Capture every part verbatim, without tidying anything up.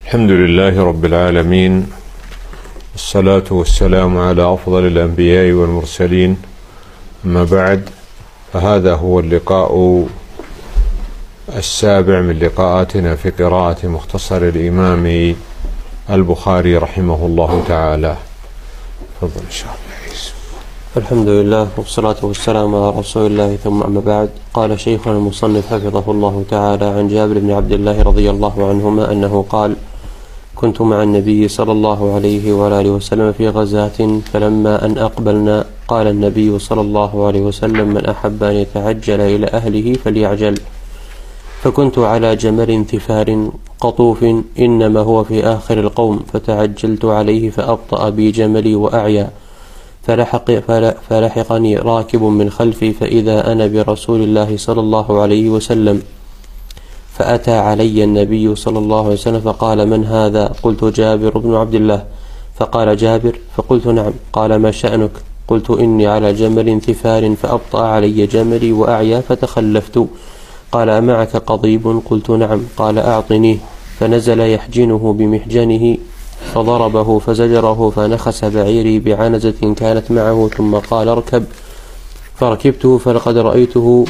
الحمد لله رب العالمين، والصلاة والسلام على أفضل الأنبياء والمرسلين. أما بعد، فهذا هو اللقاء السابع من لقاءاتنا في قراءة مختصر الإمام البخاري رحمه الله تعالى. تفضل إن شاء الله. الحمد لله والصلاة والسلام على رسول الله، ثم أما بعد. قال شيخنا المصنف حفظه الله تعالى عن جابر بن عبد الله رضي الله عنهما أنه قال: كنت مع النبي صلى الله عليه وآله وسلم في غزاة، فلما أن أقبلنا قال النبي صلى الله عليه وسلم: من أحب أن يتعجل إلى أهله فليعجل. فكنت على جمل انتفار قطوف، إنما هو في آخر القوم، فتعجلت عليه فأبطأ بي جملي وأعيا، فلحق فلحقني راكب من خلفي، فإذا أنا برسول الله صلى الله عليه وسلم. فأتى علي النبي صلى الله عليه وسلم فقال: من هذا؟ قلت: جابر بن عبد الله. فقال: جابر؟ فقلت: نعم. قال: ما شأنك؟ قلت: إني على جمل انتفار فأبطأ علي جملي وأعيا فتخلفت. قال: أمعك قضيب؟ قلت: نعم. قال: أعطنيه. فنزل يحجنه بمحجنه فضربه فزجره، فنخس بعيري بعنزة كانت معه، ثم قال: اركب. فركبته، فلقد رأيته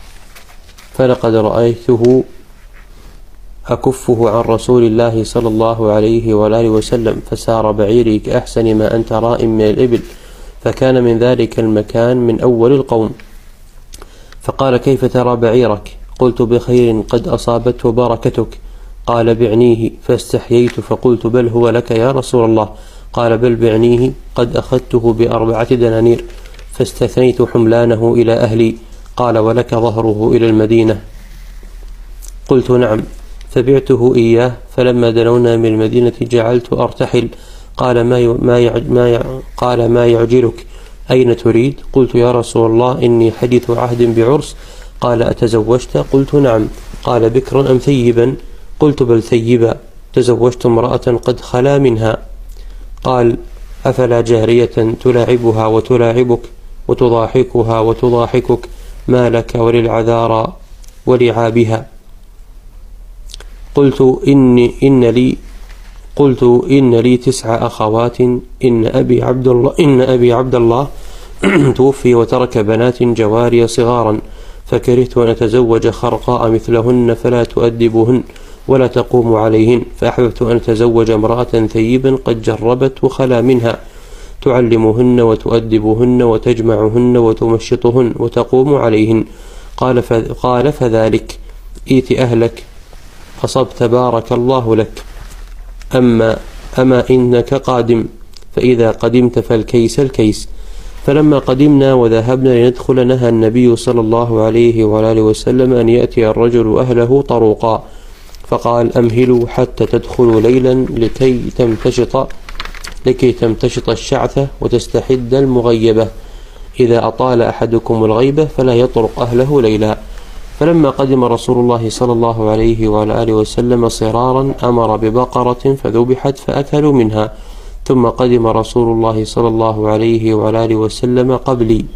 فلقد رأيته أكفه عن رسول الله صلى الله عليه وآله وسلم، فسار بعيري كأحسن ما أنت راء من الإبل، فكان من ذلك المكان من أول القوم. فقال: كيف ترى بعيرك؟ قلت: بخير قد أصابته بركتك. قال: بعنيه. فاستحييت فقلت: بل هو لك يا رسول الله. قال: بل بعنيه، قد أخذته بأربعة دنانير، فاستثنيت حملانه إلى أهلي. قال: ولك ظهره إلى المدينة؟ قلت: نعم. فبعته إياه. فلما دنونا من المدينة جعلت أرتحل. قال: ما ما ما قال: ما يعجلك؟ أين تريد؟ قلت: يا رسول الله، إني حديث عهد بعرس. قال: أتزوجت؟ قلت: نعم. قال: بكرا أم ثيبا؟ قلت: بل ثيبا، تزوجت امرأة قد خلا منها. قال: أفلا جارية تلاعبها وتلاعبك، وتضاحكها وتضاحكك، ما لك وللعذارى ولعابها؟ قلت: إن إن لي قلت إن لي تسع أخوات، إن أبي عبد الله إن أبي عبد الله توفي وترك بنات جواري صغارا، فكرهت أن أتزوج خرقاء مثلهن فلا تؤدبهن ولا تقوم عليهن، فأحببت أن أتزوج امرأة ثيبا قد جربت وخلا منها، تعلمهن وتؤدبهن وتجمعهن وتمشطهن وتقوم عليهن. قال قال فذلك، إيت أهلك، أصبت بارك الله لك. أما أما إنك قادم، فإذا قدمت فالكيس الكيس. فلما قدمنا وذهبنا لندخل نهى النبي صلى الله عليه وآله وسلم أن يأتي الرجل أهله طروقا، فقال: أمهلوا حتى تدخلوا ليلا لكي تمتشط لكي تمتشط الشعثة وتستحد المغيبة. إذا أطال أحدكم الغيبة فلا يطرق أهله ليلا. فلما قدم رسول الله صلى الله عليه وآله وسلم صرارا أمر ببقرة فذبحت فأكلوا منها. ثم قدم رسول الله صلى الله عليه وآله وسلم قبلي،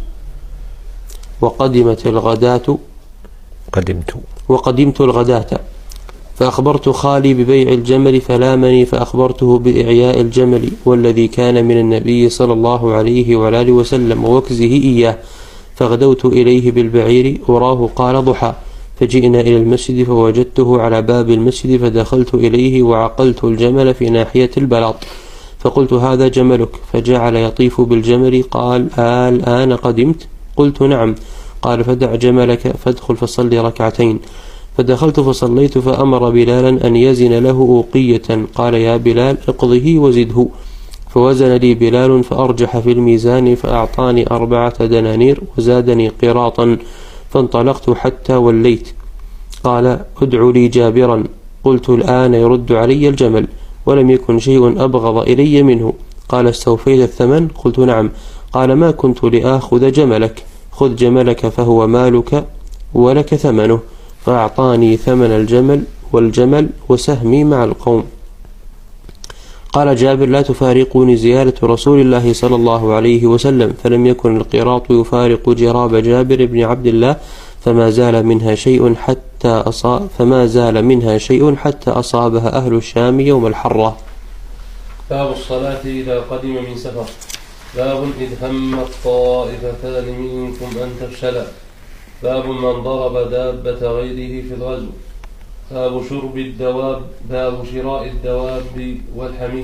وقدمت الغداة قدمت وقدمت الغداة فأخبرت خالي ببيع الجمل، فلامني فأخبرته بإعياء الجمل والذي كان من النبي صلى الله عليه وآله وسلم ووكزه إياه. فغدوت إليه بالبعير أراه قال ضحى، فجئنا إلى المسجد فوجدته على باب المسجد، فدخلت إليه وعقلت الجمل في ناحية البلاط، فقلت: هذا جملك. فجعل يطيف بالجمل. قال: آه الآن قدمت؟ قلت: نعم. قال: فدع جملك فادخل فصلي ركعتين. فدخلت فصليت، فأمر بلالا أن يزن له أوقية. قال: يا بلال اقضه وزده. فوزن لي بلال فأرجح في الميزان، فأعطاني أربعة دنانير وزادني قراطا، فانطلقت حتى وليت. قال: ادعوا لي جابرا. قلت: الآن يرد علي الجمل، ولم يكن شيء أبغض إلي منه. قال: استوفيت الثمن؟ قلت: نعم. قال: ما كنت لآخذ جملك، خذ جملك فهو مالك ولك ثمنه. فأعطاني ثمن الجمل والجمل وسهمي مع القوم. قال جابر: لا تفارقني زيارة رسول الله صلى الله عليه وسلم. فلم يكن القراط يفارق جراب جابر بن عبد الله، فما زال منها شيء حتى أصاب فما زال منها شيء حتى أصابها أهل الشام يوم الحرة. باب الصلاة إذا قدم من سفر. باب إذ هم الطائفتان منكم أن تفشلا. باب من ضرب دابة غيره في الغزو. باب شرب الدواب. باب شراء الدواب والحمير.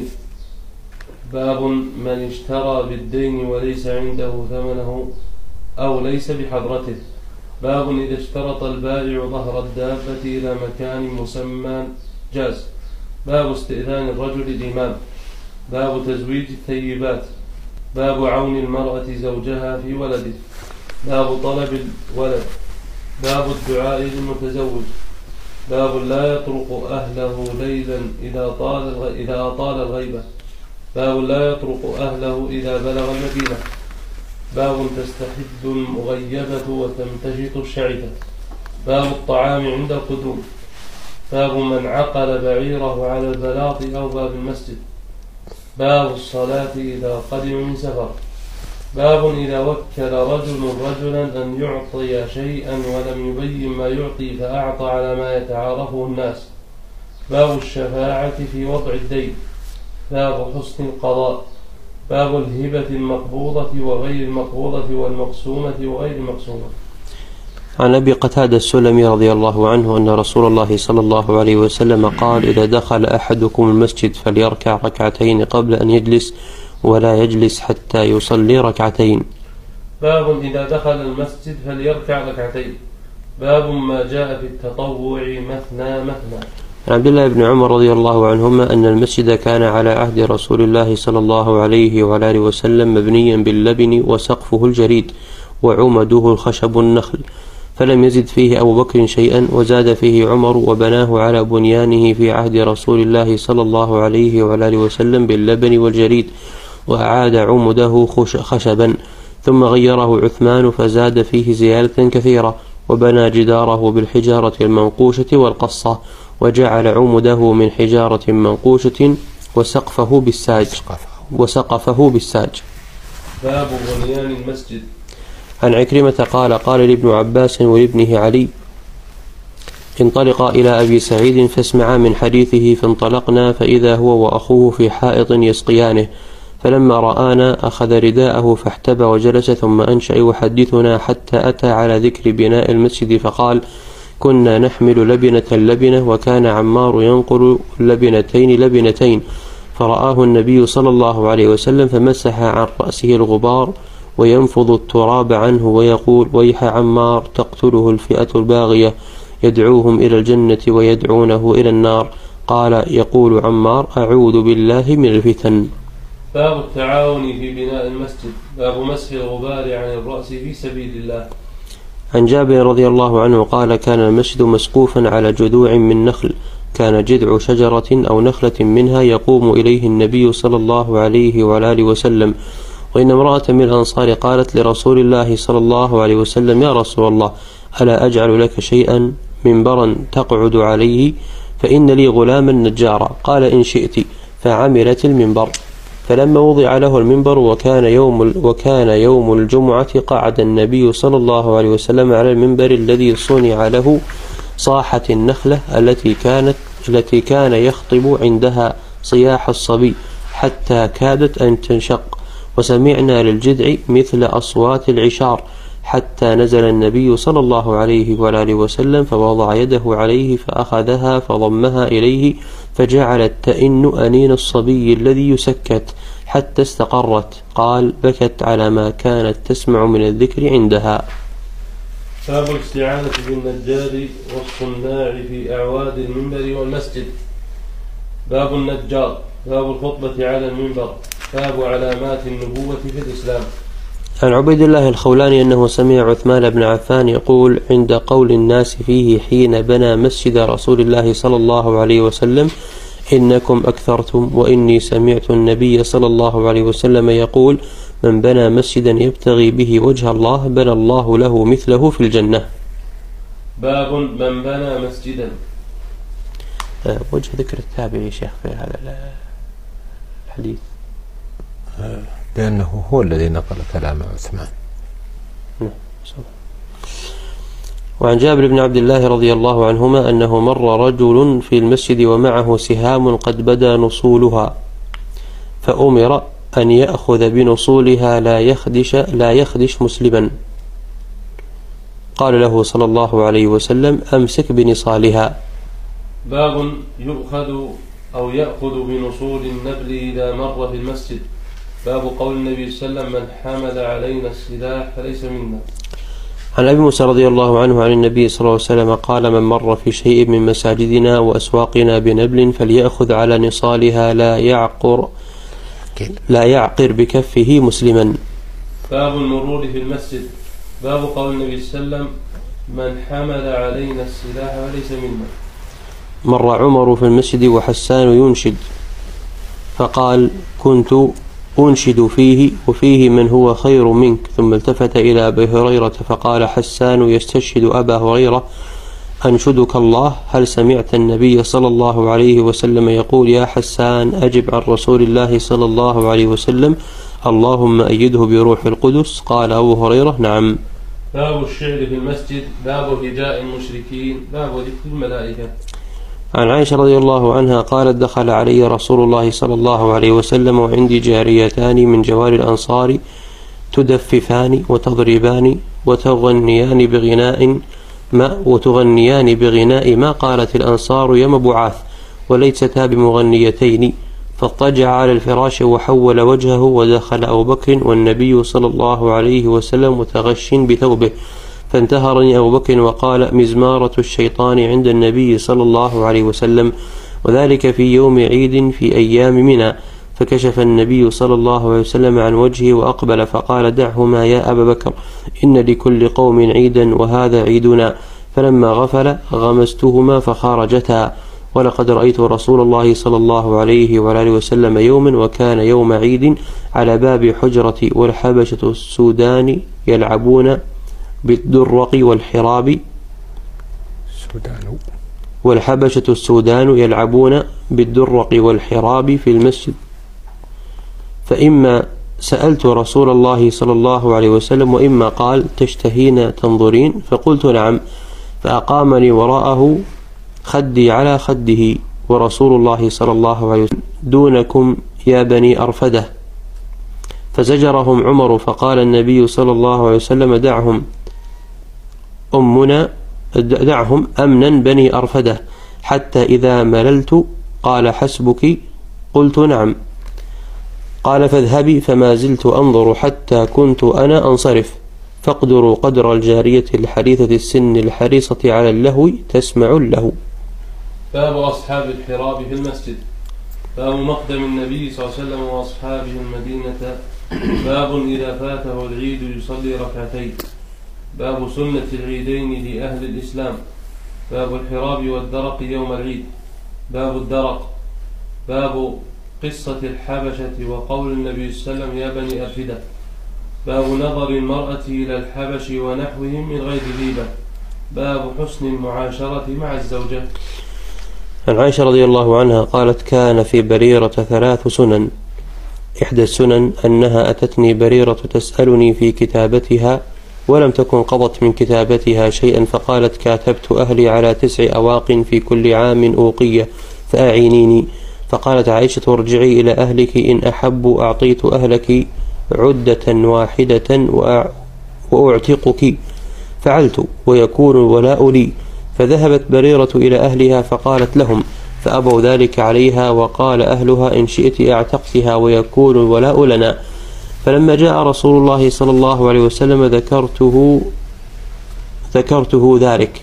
باب من اشترى بالدين وليس عنده ثمنه أو ليس بحضرته. باب إذا اشترط البائع ظهر الدابة إلى مكان مسمى جاز. باب استئذان الرجل الإمام. باب تزويج الثيبات. باب عون المرأة زوجها في ولده. باب طلب الولد. باب الدعاء للمتزوج. باب لا يطرق أهله ليلا إذا طال إذا أطال الغيبة. باب لا يطرق أهله إذا بلغ المدينة. باب تستحد المغيبة وتمتشط الشعثة. باب الطعام عند القدوم. باب من عقل بعيره على البلاط أو باب المسجد. باب الصلاة إذا قدم من سفر. باب إذا وكل رجل رجلا أن يعطي شيئا ولم يبين ما يعطي فأعطى على ما يتعارفه الناس. باب الشفاعة في وضع الدين. باب حسن القضاء. باب الهبة المقبوضة وغير المقبوضة والمقسومة وغير المقسومة. عن أبي قتادة السلمي رضي الله عنه أن رسول الله صلى الله عليه وسلم قال: إذا دخل أحدكم المسجد فليركع ركعتين قبل أن يجلس ولا يجلس حتى يصلي ركعتين. باب إذا دخل المسجد فليركع ركعتين. باب ما جاء في التطوع مثنى مثنى. عن عبد الله بن عمر رضي الله عنهما أن المسجد كان على عهد رسول الله صلى الله عليه وعلى آله وسلم مبنيا باللبن وسقفه الجريد وعمده الخشب النخل، فلم يزد فيه أبو بكر شيئا، وزاد فيه عمر وبناه على بنيانه في عهد رسول الله صلى الله عليه وعلى آله وسلم باللبن والجريد، وأعاد عمده خشبا، ثم غيره عثمان فزاد فيه زيادة كثيرة، وبنى جداره بالحجارة المنقوشة والقصة، وجعل عمده من حجارة منقوشة وسقفه بالساج وسقفه بالساج. باب بنيان المسجد. عن عكرمة قال: قال لابن عباس ولابنه علي: انطلقا إلى أبي سعيد فاسمعا من حديثه، فانطلقنا فإذا هو وأخوه في حائط يسقيانه، فلما رآنا أخذ رداءه فاحتبى وجلس، ثم أنشأ يحدثنا حتى أتى على ذكر بناء المسجد فقال: كنا نحمل لبنة لبنة، وكان عمار ينقل لبنتين لبنتين، فرآه النبي صلى الله عليه وسلم فمسح عن رأسه الغبار وينفض التراب عنه ويقول: ويح عمار، تقتله الفئة الباغية، يدعوهم إلى الجنة ويدعونه إلى النار. قال: يقول عمار: أعوذ بالله من الفتن. باب التعاون في بناء المسجد. باب مسح الغبار عن الرأس في سبيل الله. عن جابر رضي الله عنه قال: كان المسجد مسقوفا على جذوع من نخل، كان جذع شجرة أو نخلة منها يقوم إليه النبي صلى الله عليه وعلى آله وسلم. وإن امرأة من الأنصار قالت لرسول الله صلى الله عليه وسلم: يا رسول الله، ألا أجعل لك شيئا منبرا تقعد عليه، فإن لي غلاما نجارا. قال: إن شئت. فعملت المنبر. فلما وضع له المنبر وكان يوم وكان يوم الجمعة، قعد النبي صلى الله عليه وسلم على المنبر الذي صنع له صاحت النخلة التي كانت التي كان يخطب عندها صياح الصبي حتى كادت أن تنشق، وسمعنا للجذع مثل أصوات العشار، حتى نزل النبي صلى الله عليه وآله وسلم فوضع يده عليه فأخذها فضمها إليه، فجعلت تئن أنين الصبي الذي يسكت حتى استقرت. قال: بكت على ما كانت تسمع من الذكر عندها. باب الاستعانة بالنجار والصناع في أعواد المنبر والمسجد. باب النجار. باب الخطبة على المنبر. باب علامات النبوة في الإسلام. عن عبيد الله الخولاني أنه سمع عثمان بن عفان يقول عند قول الناس فيه حين بنى مسجد رسول الله صلى الله عليه وسلم: إنكم أكثرتم، وإني سمعت النبي صلى الله عليه وسلم يقول: من بنى مسجدا يبتغي به وجه الله بنى الله له مثله في الجنة. باب من بنى مسجدا. أه وجه ذكر التابعي شيخ في هذا الحديث بأنه هو الذي نقل كلام عثمان. وعن جابر بن عبد الله رضي الله عنهما أنه مر رجل في المسجد ومعه سهام قد بدا نصولها، فأمر أن يأخذ بنصولها لا يخدش, لا يخدش مسلما. قال له صلى الله عليه وسلم: أمسك بنصالها. باب يؤخذ أو يأخذ بنصول النبل إذا مر في المسجد. باب قول النبي صلى الله عليه وسلم: من حمل علينا السلاح فليس منا. عن أبي موسى رضي الله عنه عن النبي صلى الله عليه وسلم قال: من مر في شيء من مساجدنا وأسواقنا بنبل فليأخذ على نصالها لا يعقر لا يعقر بكفه مسلما. باب المرور في المسجد. باب قول النبي صلى الله عليه وسلم: من حمل علينا السلاح فليس منا. مر عمر في المسجد وحسان ينشد، فقال: كنت أنشد فيه وفيه من هو خير منك، ثم التفت إلى أبي هريرة فقال حسان يستشهد أبا هريرة: أنشدك الله، هل سمعت النبي صلى الله عليه وسلم يقول: يا حسان أجب عن رسول الله صلى الله عليه وسلم: اللهم أيده بروح القدس. قال أبو هريرة: نعم. باب الشعر في المسجد. باب هجاء المشركين. باب ذكر الملائكة. عن عائشة رضي الله عنها قالت: دخل علي رسول الله صلى الله عليه وسلم وعندي جاريتان من جوار الأنصار تدففان وتضربان وتغنيان بغناء ما وتغنيان بغناء ما قالت الأنصار يا مبعاث، وليستا بمغنيتين. فاضطجع على الفراش وحول وجهه، ودخل أبو بكر والنبي صلى الله عليه وسلم متغش بثوبه، فانتهرني أبو بكر وقال: مزمارة الشيطان عند النبي صلى الله عليه وسلم، وذلك في يوم عيد في أيام منى. فكشف النبي صلى الله عليه وسلم عن وجهه وأقبل فقال: دعهما يا أبا بكر، إن لكل قوم عيدا وهذا عيدنا. فلما غفل غمستهما فخرجتا. ولقد رأيت رسول الله صلى الله عليه وآله وسلم يوما وكان يوم عيد على باب حجرتي، والحبشة السودان يلعبون بالدرق والحراب والحبشة السودان يلعبون بالدرق والحراب في المسجد، فإما سألت رسول الله صلى الله عليه وسلم وإما قال: تشتهين تنظرين؟ فقلت: نعم. فأقامني وراءه خدي على خده، ورسول الله صلى الله عليه وسلم دونكم يا بني أرفدة. فزجرهم عمر فقال النبي صلى الله عليه وسلم: دعهم أمنا دعهم أمنا بني أرفدة. حتى إذا مللت قال: حسبك؟ قلت: نعم. قال: فاذهبي. فما زلت أنظر حتى كنت أنا أنصرف. فاقدروا قدر الجارية الحديثة السن الحريصة على اللهو تسمع له. باب أصحاب الحراب في المسجد. باب مقدم النبي صلى الله عليه وسلم وأصحابه المدينة. باب إذا فاته العيد يصلي ركعتين. باب سنة العيدين لأهل الإسلام. باب الحراب والدرق يوم العيد. باب الدرق. باب قصة الحبشة وقول النبي صلى الله عليه وسلم: يا بني أرفدة. باب نظر المرأة إلى الحبش ونحوهم من غير غيبة. باب حسن المعاشرة مع الزوجة. عن عائشة رضي الله عنها قالت: كان في بريرة ثلاث سنن. إحدى السنن أنها أتتني بريرة تسألني في كتابتها ولم تكن قضت من كتابتها شيئا، فقالت: كاتبت أهلي على تسع أواق في كل عام أوقية فأعينيني. فقالت عائشة: ارجعي إلى أهلك، إن أحب أعطيت أهلك عدة واحدة وأعتقك. فعلت ويكون الولاء لي. فذهبت بريرة إلى أهلها فقالت لهم، فأبوا ذلك عليها، وقال أهلها: إن شئت أعتقتها ويكون الولاء لنا. فلما جاء رسول الله صلى الله عليه وسلم ذكرته ذكرته ذلك،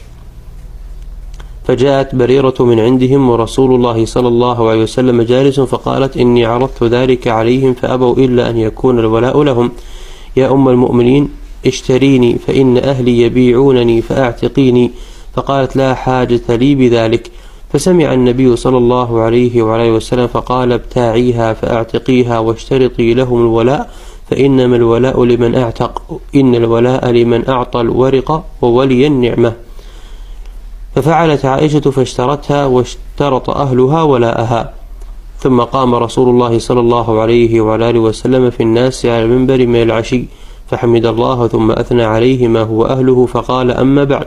فجاءت بريرة من عندهم ورسول الله صلى الله عليه وسلم جالس، فقالت: إني عرضت ذلك عليهم فأبوا إلا أن يكون الولاء لهم. يا أم المؤمنين اشتريني فإن أهلي يبيعونني فأعتقيني. فقالت: لا حاجة لي بذلك. فسمع النبي صلى الله عليه وعليه وسلم فقال: ابتاعيها فأعتقيها واشترطي لهم الولاء، فإنما الولاء لمن أعتق، إن الولاء لمن أعطى الورق وولي النعمة. ففعلت عائشة فاشترتها واشترط أهلها ولاءها. ثم قام رسول الله صلى الله عليه وعلى وسلم في الناس على المنبر من العشي، فحمد الله ثم أثنى عليه ما هو أهله، فقال: أما بعد،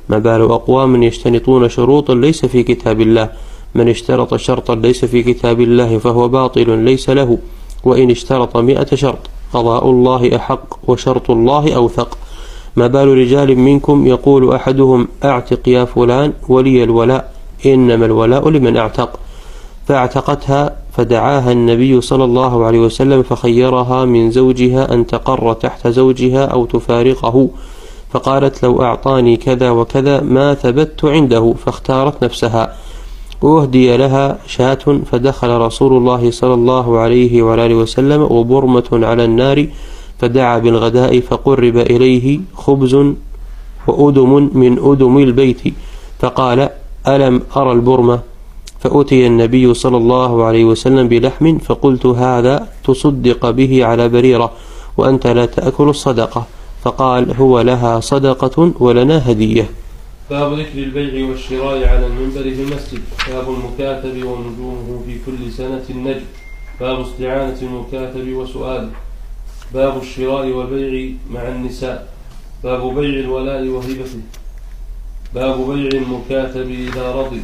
ما بال أقوام يشترطون شروطا ليس في كتاب الله. من اشترط شرطا ليس في كتاب الله فهو باطل ليس له، وإن اشترط مئة شرط قضاء الله أحق وشرط الله أوثق. ما بال رجال منكم يقول أحدهم أعتق يا فلان ولي الولاء، إنما الولاء لمن أعتق، فاعتقتها فدعاها النبي صلى الله عليه وسلم فخيرها من زوجها أن تقر تحت زوجها أو تفارقه، فقالت لو أعطاني كذا وكذا ما ثبت عنده، فاختارت نفسها. وأهدي لها شاة، فدخل رسول الله صلى الله عليه وآله وسلم وبرمة على النار، فدعا بالغداء فقرب إليه خبز وأدم من أدم البيت، فقال ألم أرى البرمة؟ فأتي النبي صلى الله عليه وسلم بلحم، فقلت هذا تصدق به على بريرة وأنت لا تأكل الصدقة، فقال هو لها صدقة ولنا هدية. باب ذكر البيع والشراء على المنبر في المسجد. باب المكاتب ونجومه في كل سنة النجم. باب استعانة المكاتب وسؤاله. باب الشراء والبيع مع النساء. باب بيع الولاء وهبته. باب بيع المكاتب إذا رضي.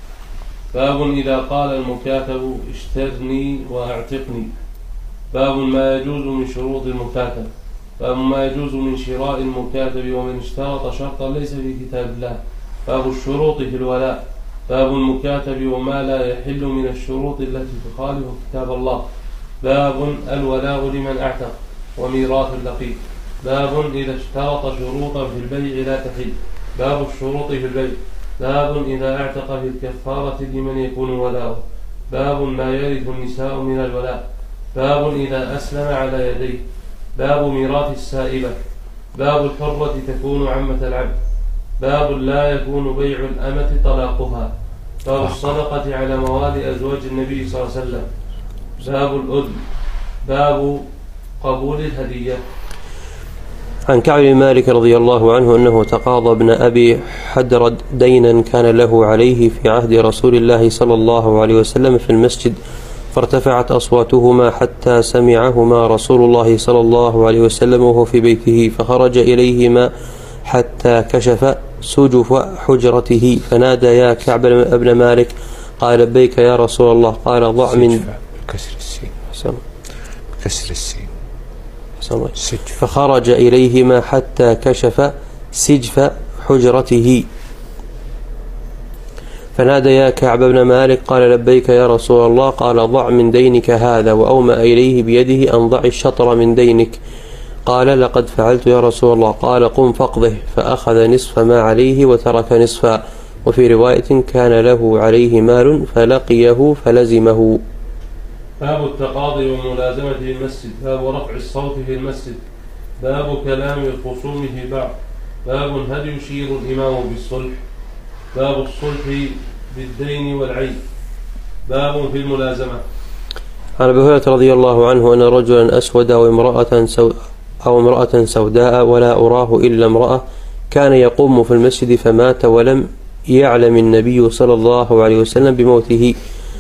باب إذا قال المكاتب اشترني وأعتقني. باب ما يجوز من شروط المكاتب. باب ما يجوز من شراء المكاتب ومن اشترط شرطا ليس في كتاب الله. باب الشروط في الولاء. باب المكاتب وما لا يحل من الشروط التي تخالف كتاب الله. باب الولاء لمن أعتق وميراث اللقيط. باب إذا اشترط شروطا في البيع لا تحل. باب الشروط في البيع. باب إذا اعتق في الكفارة لمن يكون ولاؤه. باب ما يرث النساء من الولاء. باب إذا أسلم على يديه. باب ميراث السائبة. باب الحرة تكون عمة العبد. باب لا يكون بيع الأمة طلاقها. باب الصدقة على موالي أزواج النبي صلى الله عليه وسلم. باب الأذن. باب قبول الهدية. عن كعب بن مالك رضي الله عنه أنه تقاضى ابن أبي حدرد دينا كان له عليه في عهد رسول الله صلى الله عليه وسلم في المسجد، فارتفعت أصواتهما حتى سمعهما رسول الله صلى الله عليه وسلم وهو في بيته، فخرج إليهما حتى كشف سجف حجرته فنادى يا كعب بن مالك، قال لبيك يا رسول الله، قال ضع من كسر السين كسر السين فخرج إليهما حتى كشف سجف حجرته فنادى يا كعب بن مالك، قال لبيك يا رسول الله، قال ضع من دينك هذا، وأومأ إليه بيده أن ضع الشطر من دينك، قال لقد فعلت يا رسول الله، قال قم فاقضه، فأخذ نصف ما عليه وترك نصفا، وفي رواية كان له عليه مال فلقيه فلزمه. باب التقاضي وملازمة في المسجد. باب رفع الصوت في المسجد. باب كلام الخصوم في بعض. باب هل يشير الإمام بالصلح. باب الصلح بالدين والعين. باب في الملازمة. عن أبي هريرة رضي الله عنه أن رجلا أسود أو امرأة سو أو امرأة سوداء ولا أراه إلا امرأة كان يقوم في المسجد فمات ولم يعلم النبي صلى الله عليه وسلم بموته،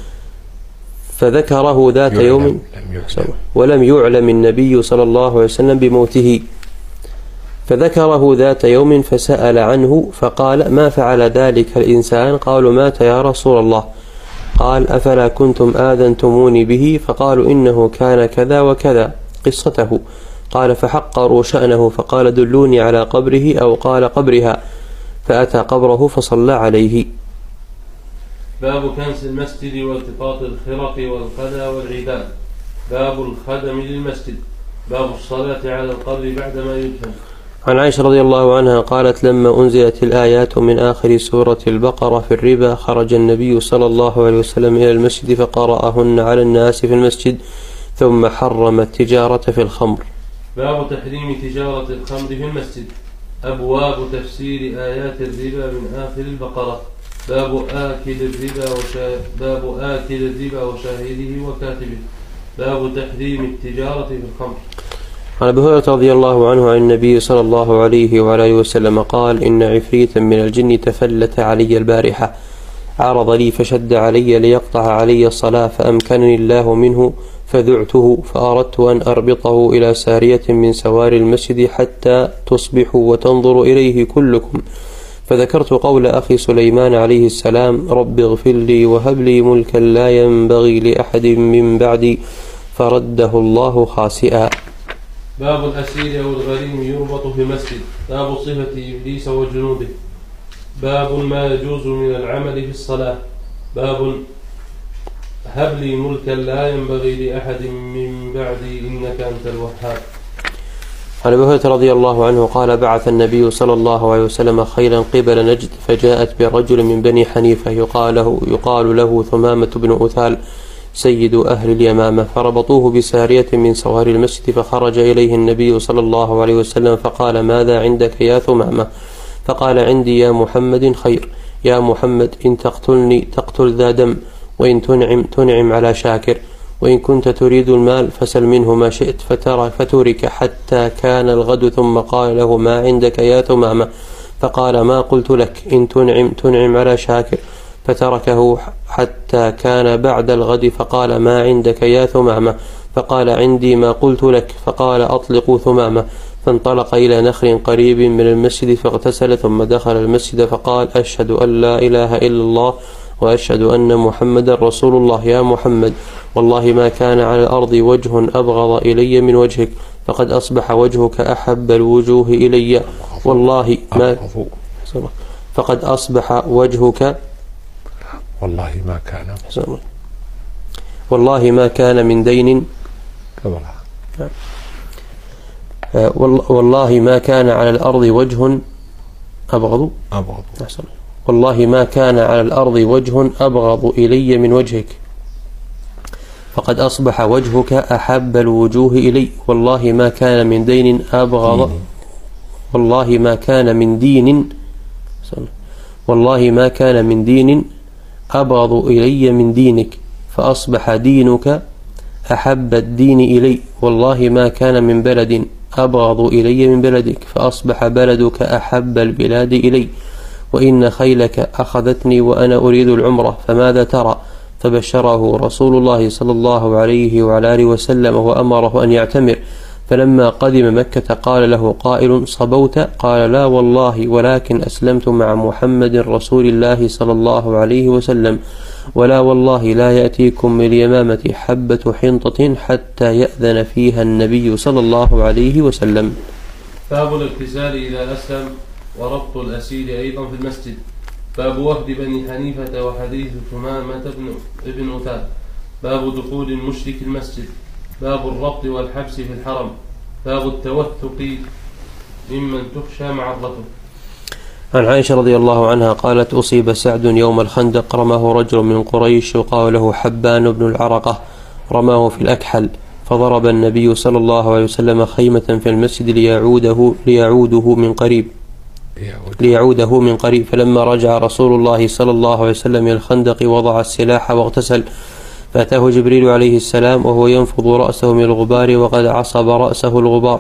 فذكره ذات يوم ولم يعلم النبي صلى الله عليه وسلم بموته فذكره ذات يوم فسأل عنه فقال ما فعل ذلك الإنسان؟ قالوا مات يا رسول الله. قال أفلا كنتم آذنتموني به؟ فقالوا إنه كان كذا وكذا قصته. قال فحقروا شأنه، فقال دلوني على قبره، أو قال قبرها، فأتى قبره فصلى عليه. باب كنس المسجد والتقاط الخرق والقدى والعيدان. باب الخدم للمسجد. باب الصلاة على القبر بعدما يدفن. عن عائشة رضي الله عنها قالت لما أنزلت الآيات من آخر سورة البقرة في الربا خرج النبي صلى الله عليه وسلم إلى المسجد فقرأهن على الناس في المسجد، ثم حرم التجارة في الخمر. باب تحريم تجارة الخمر في المسجد. أبواب تفسير آيات الربا من آخر البقرة. باب آكل الربا وشا... باب آكل الربا وشاهده وكاتبه. باب تحريم التجارة في الخمر. عن أبي هريرة رضي الله عنه عن النبي صلى الله عليه وآله وسلم قال إن عفريتا من الجن تفلت علي البارحة، عرض لي فشد علي ليقطع علي الصلاة، فأمكنني الله منه فذعته، فأردت أن أربطه إلى سارية من سوار المسجد حتى تصبحوا وتنظر إليه كلكم، فذكرت قول أخي سليمان عليه السلام رب اغفر لي وهب لي ملكا لا ينبغي لأحد من بعدي فرده الله خاسئا. باب الأسير أو الغريم يربط في مسجد. باب صفة إبليس وجنوده. باب ما يجوز من العمل في الصلاة. باب هب لي ملكا لا ينبغي لأحد من بعدي إنك أنت الوهاب. عن أبي هريرة رضي الله عنه قال بعث النبي صلى الله عليه وسلم خيلا قبل نجد فجاءت برجل من بني حنيفة يقال له, يقال له ثمامة بن أثال سيد أهل اليمامة، فربطوه بسارية من سوار المسجد، فخرج إليه النبي صلى الله عليه وسلم فقال ماذا عندك يا ثمامة؟ فقال عندي يا محمد خير. يا محمد إن تقتلني تقتل ذا دم، وإن تنعم تنعم على شاكر، وإن كنت تريد المال فسل منه ما شئت. فترك, فترك حتى كان الغد، ثم قال له ما عندك يا ثمامة؟ فقال ما قلت لك إن تنعم تنعم على شاكر. فتركه حتى كان بعد الغد، فقال ما عندك يا ثمامة؟ فقال عندي ما قلت لك. فقال أطلقوا ثمامة. فانطلق إلى نخل قريب من المسجد فاغتسل، ثم دخل المسجد فقال أشهد أن لا إله إلا الله وأشهد أن محمد رسول الله. يا محمد والله ما كان على الأرض وجه أبغض إلي من وجهك، فقد أصبح وجهك أحب الوجوه إلي. والله ما فقد أصبح وجهك والله ما كان والله ما كان من دين والله ما كان على الأرض وجه أبغض أبغض والله ما كان على الأرض وجه أبغض إلي من وجهك، فقد أصبح وجهك أحب الوجوه إلي. والله ما كان من دين أبغض والله ما كان من دين والله ما كان من دين أبغض إلي من دينك، فأصبح دينك أحب الدين إلي. والله ما كان من بلد أبغض إلي من بلدك، فأصبح بلدك أحب البلاد إلي. وإن خيلك أخذتني وأنا أريد العمرة، فماذا ترى؟ فبشره رسول الله صلى الله عليه وعلى آله وسلم وأمره أن يعتمر. فلما قدم مكة قال له قائل صبوت؟ قال لا والله، ولكن أسلمت مع محمد رسول الله صلى الله عليه وسلم. ولا والله لا يأتيكم من اليمامة حبة حنطة حتى يأذن فيها النبي صلى الله عليه وسلم. باب الاغتسال إذا أسلم وربط الأسير أيضا في المسجد. باب وفد بني حنيفة وحديث ثمامة بن أثال. باب دخول المشرك المسجد. باب الربط والحبس في الحرم. باب التوثق ممن تخشى معرته. عن عائشة رضي الله عنها قالت أصيب سعد يوم الخندق، رماه رجل من قريش يقال له حبان بن العرقة، رماه في الأكحل، فضرب النبي صلى الله عليه وسلم خيمة في المسجد ليعوده, ليعوده من قريب ليعوده من قريب فلما رجع رسول الله صلى الله عليه وسلم من الخندق وضع السلاح واغتسل، فأتاه جبريل عليه السلام وهو ينفض رأسه من الغبار وقد عصب رأسه الغبار،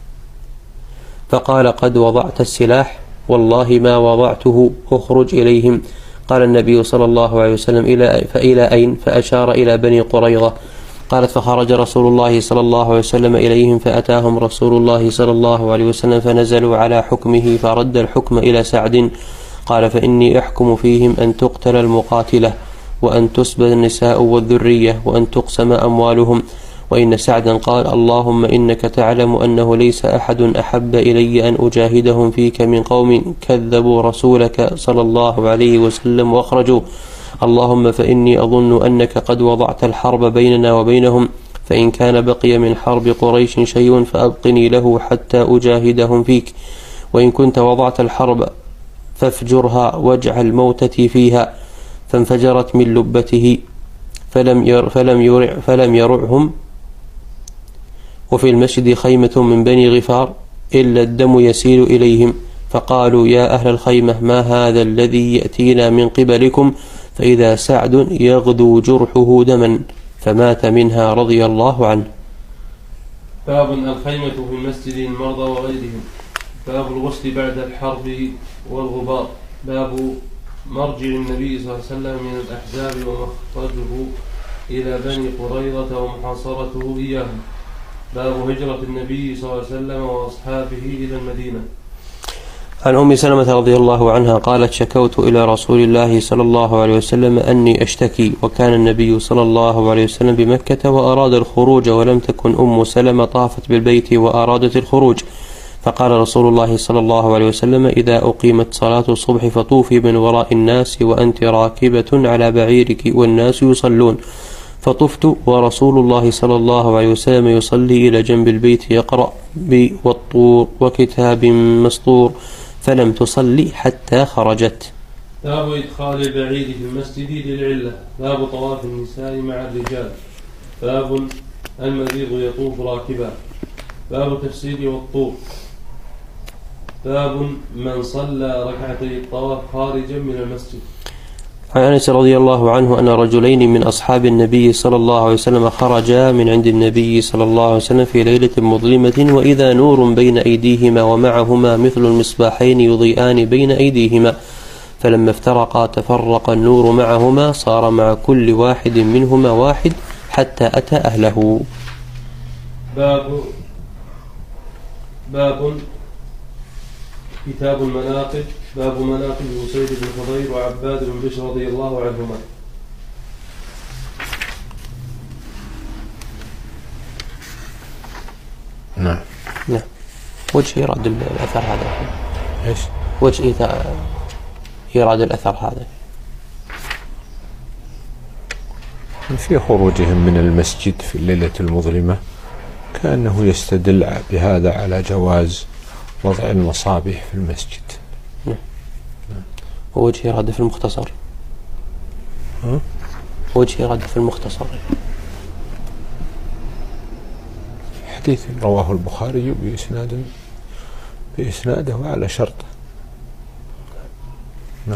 فقال قد وضعت السلاح؟ والله ما وضعته، اخرج إليهم. قال النبي صلى الله عليه وسلم إلى فإلى أين؟ فأشار إلى بني قريظة. قالت فخرج رسول الله صلى الله عليه وسلم إليهم، فأتاهم رسول الله صلى الله عليه وسلم فنزلوا على حكمه فرد الحكم إلى سعد. قال فإني أحكم فيهم أن تقتل المقاتلة، وأن تسبى النساء والذرية، وأن تقسم أموالهم. وإن سعدا قال اللهم إنك تعلم أنه ليس أحد أحب إلي أن أجاهدهم فيك من قوم كذبوا رسولك صلى الله عليه وسلم وأخرجوا. اللهم فإني أظن أنك قد وضعت الحرب بيننا وبينهم، فإن كان بقي من حرب قريش شيء فأبقني له حتى أجاهدهم فيك، وإن كنت وضعت الحرب فافجرها واجعل موتتي فيها. فانفجرت من لبته فلم ير فلم يرع فلم يرعهم. وفي المسجد خيمة من بني غفار إلا الدم يسيل إليهم، فقالوا يا أهل الخيمة ما هذا الذي يأتينا من قبلكم؟ فإذا سعد يغدو جرحه دما، فمات منها رضي الله عنه. باب الخيمة في المسجد المرضى وغيرهم. باب الغسل بعد الحرب والغبار. باب مرجع النبي صلى الله عليه وسلم من الأحزاب ومخرجه إلى بني قريظة ومحاصرته إياهم. باب هجرة النبي صلى الله عليه وسلم وأصحابه إلى المدينة. عن أم سلمة رضي الله عنها قالت شكوت إلى رسول الله صلى الله عليه وسلم أني أشتكي، وكان النبي صلى الله عليه وسلم بمكة وأراد الخروج، ولم تكن أم سلمة طافت بالبيت وأرادت الخروج، فقال رسول الله صلى الله عليه وسلم إذا أقيمت صلاة الصبح فطوفي من وراء الناس وأنت راكبة على بعيرك والناس يصلون، فطفت ورسول الله صلى الله عليه وسلم يصلي إلى جنب البيت يقرأ والطور وكتاب مسطور، فلم تصلي حتى خرجت. باب إدخال البعير في المسجد للعلة. باب طواف النساء مع الرجال. باب المريض يطوف راكبا. باب تفسير والطوف. باب من صلى ركعتي الطواف خارجا من المسجد. عن أنس رضي الله عنه أن رجلين من أصحاب النبي صلى الله عليه وسلم خرجا من عند النبي صلى الله عليه وسلم في ليلة مظلمة، وإذا نور بين أيديهما ومعهما مثل المصباحين يضيئان بين أيديهما، فلما افترقا تفرق النور معهما، صار مع كل واحد منهما واحد حتى أتى أهله. باب باب كتاب المناقب. باب مناقب أسيد بن حضير وعباد بن بشر رضي الله عنهما. نعم نعم. وجه إيراد الأثر هذا إيش؟ وجه إيراد الأثر هذا في خروجهم من المسجد في الليلة المظلمة كأنه يستدل بهذا على جواز وضع المصابيح في المسجد. نعم. ووجه إرادة في المختصر. ها؟ وجه إرادة في المختصر حديث رواه البخاري بإسناد بإسناده على شرطه. نعم.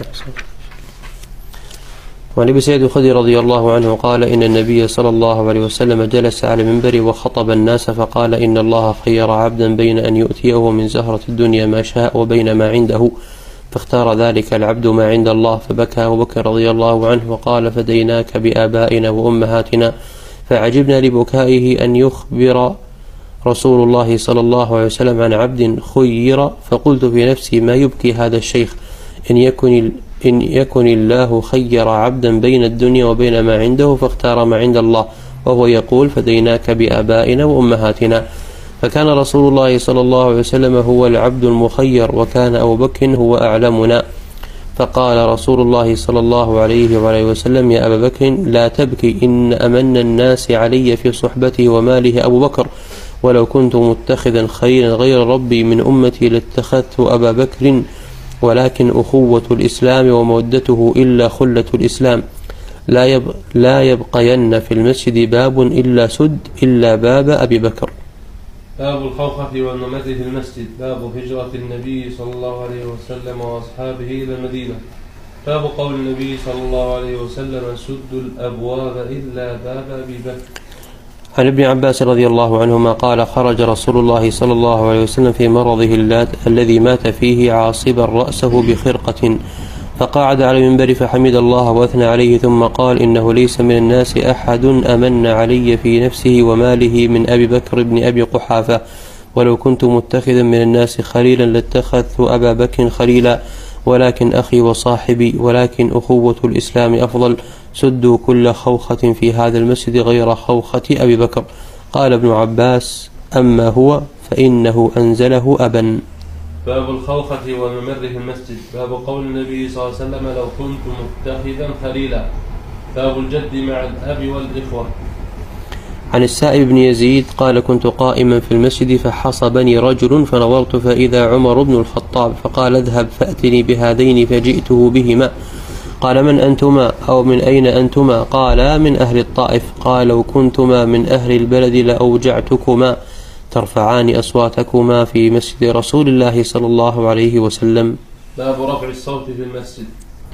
وعن ابي سعيد الخدري رضي الله عنه قال إن النبي صلى الله عليه وسلم جلس على المنبر وخطب الناس فقال إن الله خير عبدا بين أن يؤتيه من زهرة الدنيا ما شاء وبين ما عنده، فاختار ذلك العبد ما عند الله، فبكى أبو بكر رضي الله عنه وقال فديناك بآبائنا وأمهاتنا، فعجبنا لبكائه أن يخبر رسول الله صلى الله عليه وسلم عن عبد خير، فقلت في نفسي ما يبكي هذا الشيخ، إن يكن إن يكن الله خير عبدا بين الدنيا وبين ما عنده فاختار ما عند الله، وهو يقول فديناك بآبائنا وأمهاتنا. فكان رسول الله صلى الله عليه وسلم هو العبد المخير، وكان أبو بكر هو أعلمنا. فقال رسول الله صلى الله عليه وآله وسلم يا أبا بكر لا تبكي، إن أمن الناس علي في صحبته وماله أبو بكر، ولو كنت متخذا خيرا غير ربي من أمتي لاتخذت أبا بكر، ولكن أخوة الإسلام ومودته إلا خلة الإسلام، لا يب لا يبقين في المسجد باب إلا سد إلا باب أبي بكر. باب الخوخة والنمر في المسجد. باب هجرة النبي صلى الله عليه وسلم وأصحابه إلى المدينة. باب قول النبي صلى الله عليه وسلم سدوا الأبواب إلا باب أبي بكر. عن ابن عباس رضي الله عنهما قال خرج رسول الله صلى الله عليه وسلم في مرضه الذي مات فيه عاصبا رأسه بخرقة، فقعد على المنبر فحمد الله واثنى عليه، ثم قال إنه ليس من الناس أحد أمن علي في نفسه وماله من أبي بكر بن أبي قحافة، ولو كنت متخذا من الناس خليلا لاتخذت أبا بكر خليلا، ولكن أخي وصاحبي، ولكن أخوة الإسلام أفضل، سدوا كل خوخة في هذا المسجد غير خوخة أبي بكر. قال ابن عباس أما هو فإنه أنزله أبا. باب الخوخة والممر في المسجد. باب قول النبي صلى الله عليه وسلم لو كنت متخذا خليلا. باب الجد مع الأب والإخوة. عن السائب بن يزيد قال كنت قائما في المسجد فحصبني رجل فنظرت فإذا عمر بن الخطاب، فقال اذهب فأتني بهذين، فجئته بهما. قال من أنتما أو من أين أنتما؟ قالا من أهل الطائف. قال لو كنتما من أهل البلد لأوجعتكما ترفعان أصواتكما في مسجد رسول الله صلى الله عليه وسلم. باب رفع الصوت في المسجد.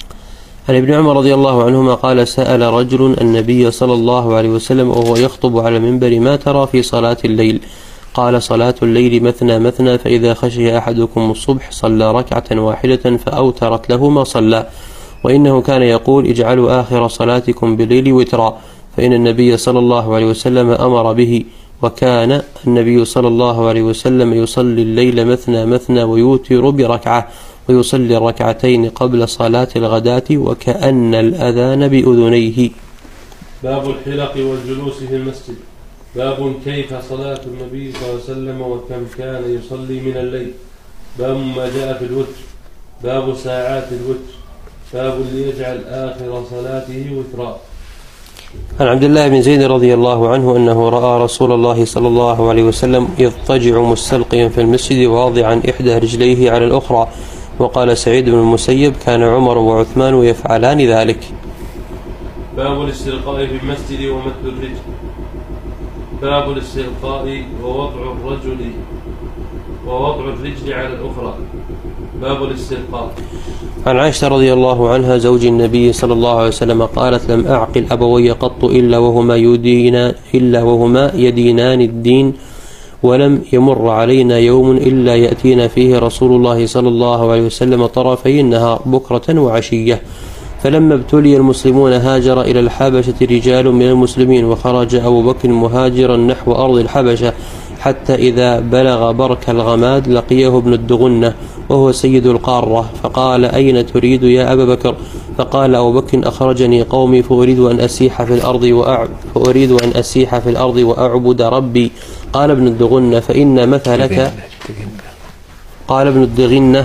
عن ابن عمر رضي الله عنهما قال سأل رجل النبي صلى الله عليه وسلم وهو يخطب على المنبر ما ترى في صلاة الليل؟ قال صلاة الليل مثنى مثنى، فإذا خشي أحدكم الصبح صلى ركعة واحدة فأوترت له ما صلى، وإنه كان يقول اجعلوا آخر صلاتكم بالليل وترا، فإن النبي صلى الله عليه وسلم أمر به، وكان النبي صلى الله عليه وسلم يصلي الليل مثنى مثنى ويوتر بركعة ويصلي الركعتين قبل صلاة الغداة وكأن الأذان بأذنيه. باب الحلق والجلوس في المسجد. باب كيف صلاة النبي صلى الله عليه وسلم وكم كان يصلي من الليل. باب ما جاء في الوتر. باب ساعات الوتر. باب ليجعل آخر صلاته وترا. عن عبد الله بن زيد رضي الله عنه أنه رأى رسول الله صلى الله عليه وسلم يضطجع مستلقيا في المسجد واضعا إحدى رجليه على الأخرى. وقال سعيد بن المسيب كان عمر وعثمان يفعلان ذلك. باب الاستلقاء في المسجد ومد الرجل. باب الاستلقاء ووضع الرجل ووضع الرجل على الأخرى. باب الاستلقاء. عن عائشة رضي الله عنها زوج النبي صلى الله عليه وسلم قالت لم أعقل أبوي قط إلا وهما يدينان إلا وهما يدينان الدين ولم يمر علينا يوم إلا يأتينا فيه رسول الله صلى الله عليه وسلم طرفي النهار بكرة وعشية. فلما ابتلي المسلمون هاجر إلى الحبشة رجال من المسلمين وخرج أبو بكر مهاجرا نحو أرض الحبشة حتى إذا بلغ برك الغماد لقيه ابن الدغنة وهو سيد القارة فقال أين تريد يا أبا بكر؟ فقال أبو بكر أخرجني قومي فأريد أن أسيح في الأرض وأعبد فأريد أن أسيح في الأرض وأعبد ربي. قال ابن الدغنة فإن مثلك قال ابن الدغنة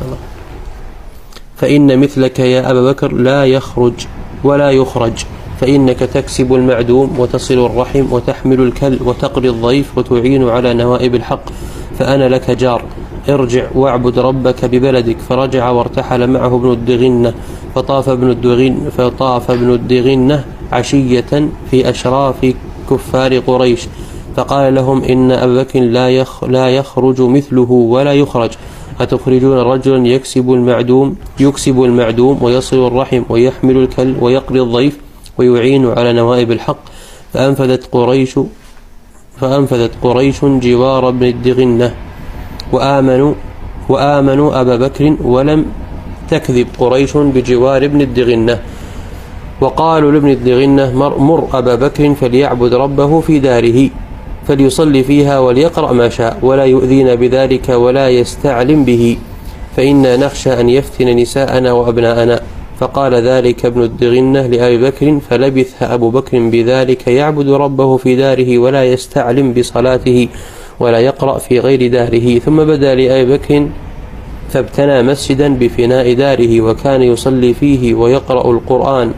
فإن مثلك يا أبا بكر لا يخرج ولا يخرج فإنك تكسب المعدوم وتصل الرحم وتحمل الكل وتقري الضيف وتعين على نوائب الحق فأنا لك جار ارجع واعبد ربك ببلدك. فرجع وارتحل معه ابن الدغنة فطاف ابن الدغنة فطاف ابن الدغنة عشية في أشراف كفار قريش فقال لهم إن أبا بكر لا يخ لا يخرج مثله ولا يخرج أتخرجون رجلا يكسب المعدوم يكسب المعدوم ويصل الرحم ويحمل الكل ويقري الضيف ويعين على نوائب الحق. فأنفذت قريش فأنفذت قريش جوار ابن الدغنة وآمنوا وآمنوا أبا بكر ولم تكذب قريش بجوار ابن الدغنة. وقالوا لابن الدغنة مر أبا بكر فليعبد ربه في داره فليصلي فيها وليقرأ ما شاء ولا يؤذينا بذلك ولا يستعلم به فإنا نخشى أن يفتن نساءنا وأبناءنا. فقال ذلك ابن الدغنة لأبي بكر فلبث أبو بكر بذلك يعبد ربه في داره ولا يستعلم بصلاته ولا يقرأ في غير داره. ثم بدا لأبي بكر فابتنى مسجدا بفناء داره وكان يصلي فيه ويقرأ القرآن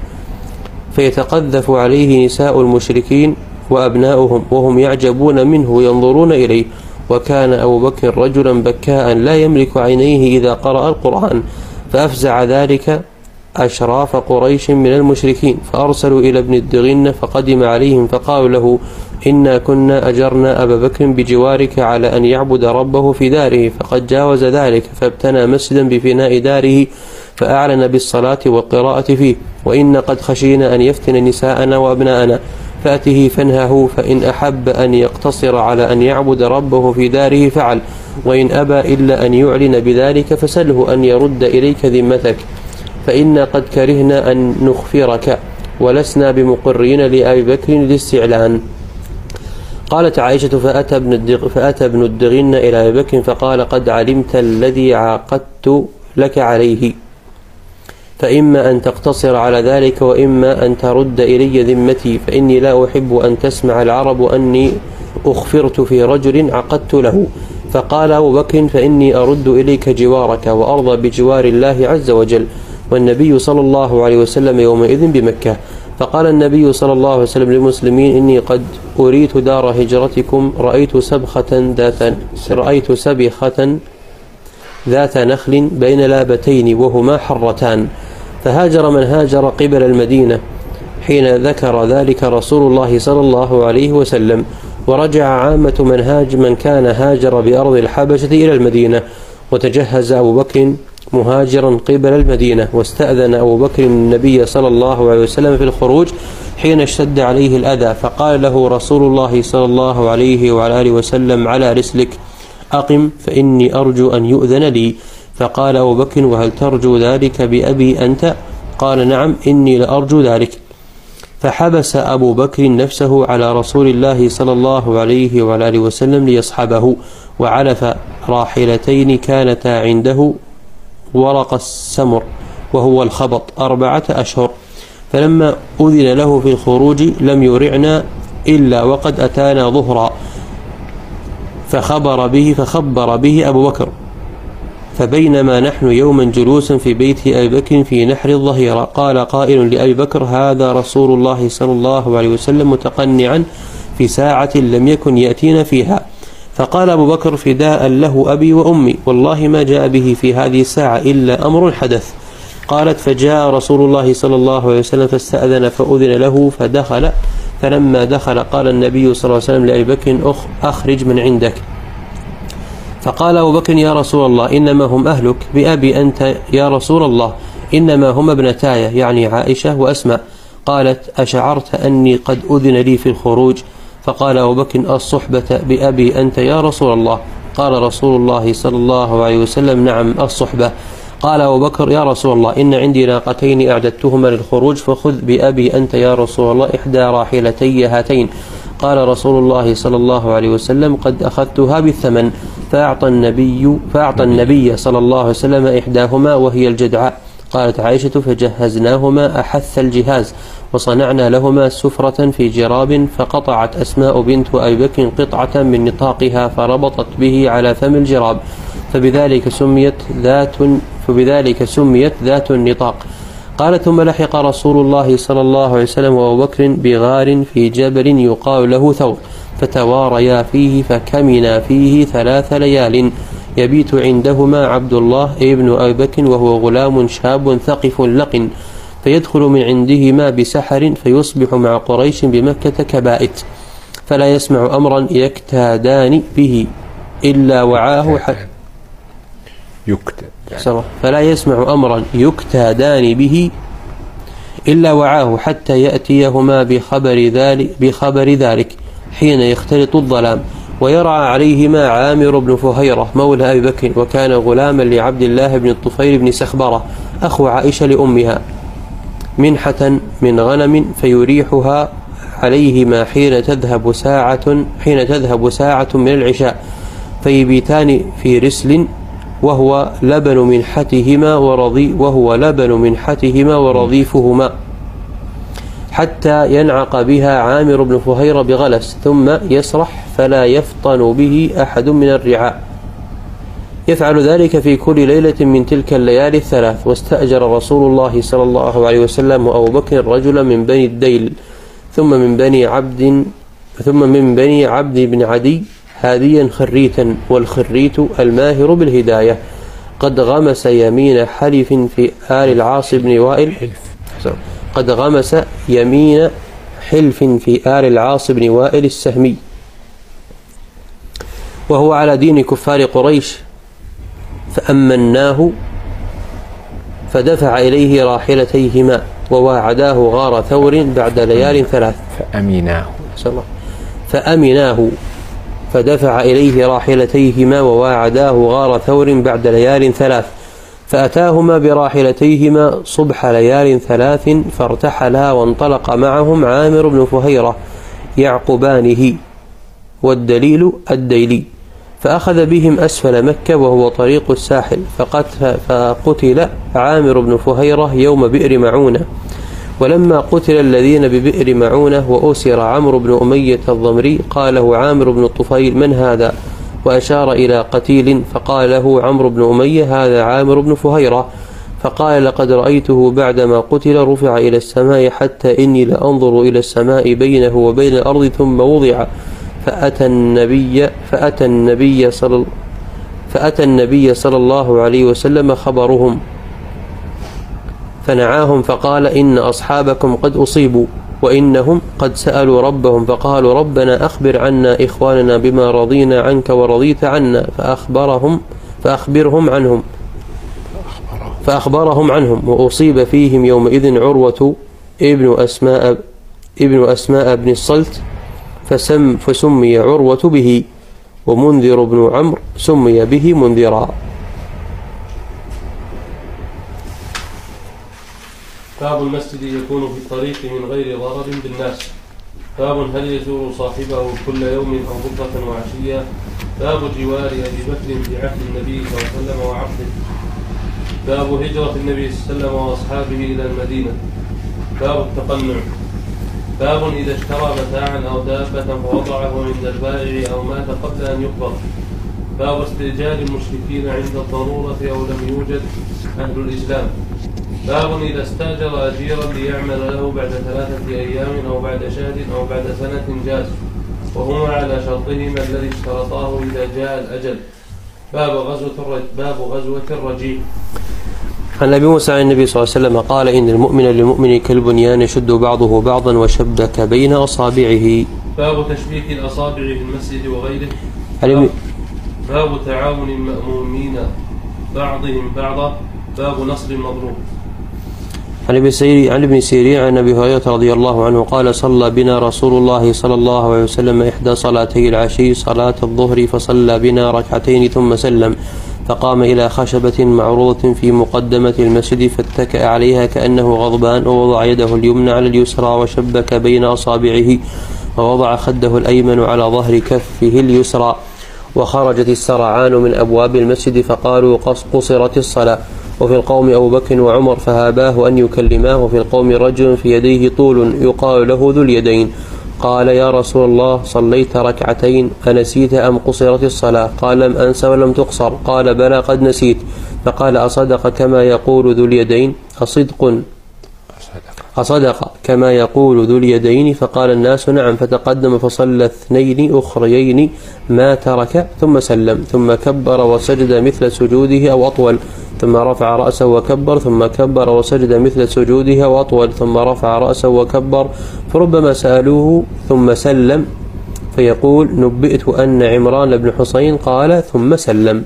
فيتقذف عليه نساء المشركين وأبناؤهم وهم يعجبون منه وينظرون إليه. وكان أبو بكر رجلا بكاء لا يملك عينيه إذا قرأ القرآن فأفزع ذلك أشراف قريش من المشركين فأرسلوا إلى ابن الدغنة فقدم عليهم فقالوا له إنا كنا أجرنا أبا بكر بجوارك على أن يعبد ربه في داره فقد جاوز ذلك فابتنى مسجدا بفناء داره فأعلن بالصلاة والقراءة فيه وإن قد خشينا أن يفتن نساءنا وأبناءنا فأته فانهه فإن أحب أن يقتصر على أن يعبد ربه في داره فعل وإن أبى إلا أن يعلن بذلك فسله أن يرد إليك ذمتك فإنا قد كرهنا أن نخفرك ولسنا بمقرين لأبي بكر الاستعلان. قالت عائشة فأتى ابن الدغ فأتى ابن الدغن إلى أبي بكر فقال قد علمت الذي عاقدت لك عليه فإما أن تقتصر على ذلك وإما أن ترد إلي ذمتي فإني لا أحب أن تسمع العرب أني أخفرت في رجل عقدت له. فقال أبو بكر فإني أرد إليك جوارك وأرضى بجوار الله عز وجل والنبي صلى الله عليه وسلم يومئذ بمكة. فقال النبي صلى الله عليه وسلم للمسلمين إني قد أريت دار هجرتكم رأيت سبخة ذات رأيت سبخة ذات نخل بين لابتين وهما حرتان فهاجر من هاجر قبل المدينة حين ذكر ذلك رسول الله صلى الله عليه وسلم ورجع عامة من هاج من كان هاجر بأرض الحبشة إلى المدينة وتجهز أبو بكر مهاجرا قبل المدينة واستأذن أبو بكر النبي صلى الله عليه وسلم في الخروج حين اشتد عليه الأذى فقال له رسول الله صلى الله عليه وعلى آله وسلم على رسلك أقم فإني أرجو أن يؤذن لي. فقال أبو بكر وهل ترجو ذلك بأبي أنت؟ قال نعم إني لأرجو ذلك. فحبس أبو بكر نفسه على رسول الله صلى الله عليه وعلى آله وسلم ليصحبه، وعلف راحلتين كانتا عنده ورق السمر وهو الخبط أربعة أشهر. فلما أذن له في الخروج لم يرعنا إلا وقد أتانا ظهرا، فخبر به فخبر به أبو بكر. فبينما نحن يوما جلوسا في بيت أبي بكر في نحر الظهيرة قال قائل لأبي بكر: هذا رسول الله صلى الله عليه وسلم متقنعا في ساعة لم يكن يأتينا فيها. فقال أبو بكر: فداء له أبي وأمي، والله ما جاء به في هذه الساعة إلا أمر حدث. قالت: فجاء رسول الله صلى الله عليه وسلم فاستأذن فأذن له فدخل، فلما دخل قال النبي صلى الله عليه وسلم لأبي بكر: أخرج من عندك. فقال أبو بكر: يا رسول الله إنما هم أهلك. بأبي أنت يا رسول الله، إنما هم ابنتاي، يعني عائشة وأسماء. قالت: أشعرت أني قد أذن لي في الخروج؟ فقال أبو بكر: الصحبة بأبي أنت يا رسول الله. قال رسول الله صلى الله عليه وسلم: نعم الصحبة. قال أبو بكر: يا رسول الله إن عندي ناقتين أعددتهما للخروج، فخذ بأبي أنت يا رسول الله إحدى راحلتي هاتين. قال رسول الله صلى الله عليه وسلم: قد أخذتها بالثمن. فأعطى النبي, فأعطى النبي صلى الله عليه وسلم إحداهما وهي الجدعاء. قالت عائشة: فجهزناهما أحث الجهاز، وصنعنا لهما سفرة في جراب، فقطعت أسماء بنت أبي بكر قطعة من نطاقها فربطت به على فم الجراب، فبذلك سميت ذات فبذلك سميت ذات النطاق. قال: ثم لحق رسول الله صلى الله عليه وسلم وأبو بكر بغار في جبل يقال له ثور، فتواريا فيه فكمنا فيه ثلاث ليال، يبيت عندهما عبد الله ابن أبي بكر وهو غلام شاب ثقف لقن، فيدخل من عندهما بسحر فيصبح مع قريش بمكة كبائت، فلا يسمع أمرا يكتادان به إلا وعاه حتى فلا يسمع أمرا يكتادان به إلا وعاه حتى يأتيهما بخبر ذلك, بخبر ذلك حين يختلط الظلام. ويرعى عليهما عامر بن فهيرة مولى أبي بكر، وكان غلاما لعبد الله بن الطفيل بن سخبرة أخو عائشة لأمها، منحة من غنم، فيريحها عليهما حين تذهب ساعة حين تذهب ساعة من العشاء، فيبيتان في رسل وهو لبن منحتهما ورضي وهو لبن منحتهما ورضيفهما، حتى ينعق بها عامر بن فهيرة بغلس، ثم يسرح فلا يفطن به أحد من الرعاء. يفعل ذلك في كل ليلة من تلك الليالي الثلاث. واستأجر رسول الله صلى الله عليه وسلم وأبو بكر رجلا من بني الديل، ثم من بني عبد ثم من بني عبد بن عدي هاديا خريتا، والخريت الماهر بالهداية، قد غمس يمين حلف في آل العاص بن وائل قد غمس يمين حلف في آل العاص بن وائل السهمي، وهو على دين كفار قريش، فأمناه فدفع إليه راحلتيهما، وواعداه غار ثور بعد ليال ثلاث. فأمناه فأمناه فدفع إليه راحلتيهما وواعداه غار ثور بعد ليال ثلاث، فأتاهما براحلتيهما صبح ليال ثلاث، فارتحلا وانطلق معهم عامر بن فهيرة يعقبانه، والدليل الديلي، فأخذ بهم أسفل مكة وهو طريق الساحل، فقتل عامر بن فهيرة يوم بئر معونة. ولما قتل الذين ببئر معونة وأسر عمرو بن أمية الضمري، قاله عامر بن الطفيل: من هذا؟ وأشار إلى قتيل، فقال له عمرو بن أمية: هذا عامر بن فهيرة. فقال: لقد رأيته بعدما قتل رفع إلى السماء، حتى إني لأنظر إلى السماء بينه وبين الأرض، ثم وضع. فأتى النبي فأتى النبي صلى فأتى النبي صلى الله عليه وسلم خبرهم، فنعاهم فقال: إن أصحابكم قد أصيبوا، وإنهم قد سألوا ربهم فقالوا: ربنا أخبر عنا إخواننا بما رضينا عنك ورضيت عنا، فأخبرهم فأخبرهم عنهم فأخبرهم عنهم وأصيب فيهم يومئذ عروة ابن أسماء ابن أسماء بن الصلت، فسم فسمي عروة به، ومنذر بن عمرو سمي به منذرا. باب المسجد يكون في الطريق من غير ضرر بالناس. باب هل يزور صاحبه كل يوم أو بكرة وعشية. باب جوار أبي بكر في عهد النبي صلى الله عليه وسلم وعقده. باب هجرة النبي صلى الله عليه وسلم وأصحابه إلى المدينة. باب التقنع. باب إذا اشترى متاعا أو دابة فوضعه عند البائع أو مات قبل أن يقبض. باب استئجار المشركين عند الضرورة أو لم يوجد أهل الإسلام. باب إذا استأجر أجيرا ليعمل له بعد ثلاثة أيام أو بعد شهر أو بعد سنة جاز، وهما على شرطهما الذي اشترطاه إذا جاء الأجل. باب غزوة الرج... باب غزوة الرجيع. عن أبي موسى عن النبي صلى الله عليه وسلم قال: إن المؤمن للمؤمن كالبنيان يشد بعضه بعضا وشبك بين أصابعه. باب تشبيك الأصابع في المسجد وغيره. باب, باب تعاون المأمومين بعضهم بعضا. باب نصر المضروب. عن ابن سيرين عن ابن سيرين عن ابي هريره رضي الله عنه قال: صلى بنا رسول الله صلى الله عليه وسلم احدى صلاتي العشي صلاه الظهر، فصلى بنا ركعتين ثم سلم، فقام الى خشبه معروضه في مقدمه المسجد فاتكأ عليها كانه غضبان، ووضع يده اليمنى على اليسرى وشبك بين اصابعه، ووضع خده الايمن على ظهر كفه اليسرى. وخرجت السرعان من ابواب المسجد فقالوا: قصرت الصلاه. وفي القوم أبو بكر وعمر فهاباه أن يكلماه. وفي القوم رجل في يديه طول يقال له ذو اليدين. قال: يا رسول الله، صليت ركعتين أنسيت أم قصرت الصلاة؟ قال: لم أنس ولم تقصر. قال: بلى قد نسيت. فقال: أصدق كما يقول ذو اليدين؟ أصدق أصدق كما يقول ذو اليدين؟ فقال الناس: نعم. فتقدم فصلى اثنين أخريين ما ترك ثم سلم، ثم كبر وسجد مثل سجوده أو أطول، ثم رفع رأسه وكبر، ثم كبر وسجد مثل سجوده أو أطول، ثم رفع رأسه وكبر. فربما سألوه ثم سلم فيقول: نبئت أن عمران بن حسين قال ثم سلم.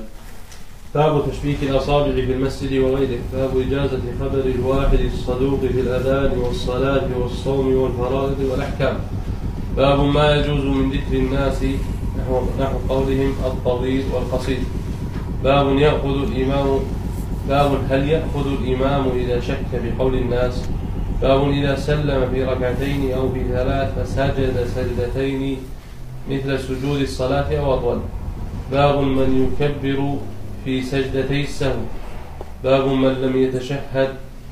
باب تشبيك الأصابع في المسجد وغيره. باب إجازة خبر الواحد الصدوق في الأذان والصلاة والصوم والفرائض والأحكام. باب ما يجوز من ذكر الناس نحو, نحو قولهم الطويل والقصير. باب يأخذ الإمام باب هل يأخذ الإمام إذا شك بقول الناس. باب إذا سلم في ركعتين أو في ثلاث فسجد سجدتين مثل سجود الصلاة أو أطول. باب من يكبر في سجدتي السهو. باب من لم يتشهد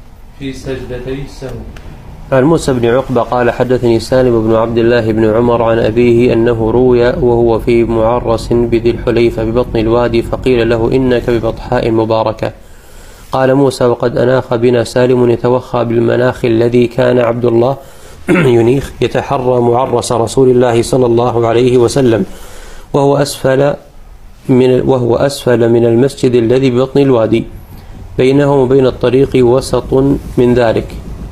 في سجدتي السهو. عن موسى بن عقبة قال: حدثني سالم بن عبد الله بن عمر عن أبيه أنه روي وهو في معرس بذي الحليفة ببطن الوادي، فقيل له: إنك ببطحاء مباركة. قال موسى: وقد أناخ بنا سالم يتوخى بالمناخ الذي كان عبد الله ينيخ يتحرى معرس رسول الله صلى الله عليه وسلم، وهو أسفل من وهو أسفل من المسجد الذي ببطن الوادي، بينه وبين الطريق وسط من ذلك.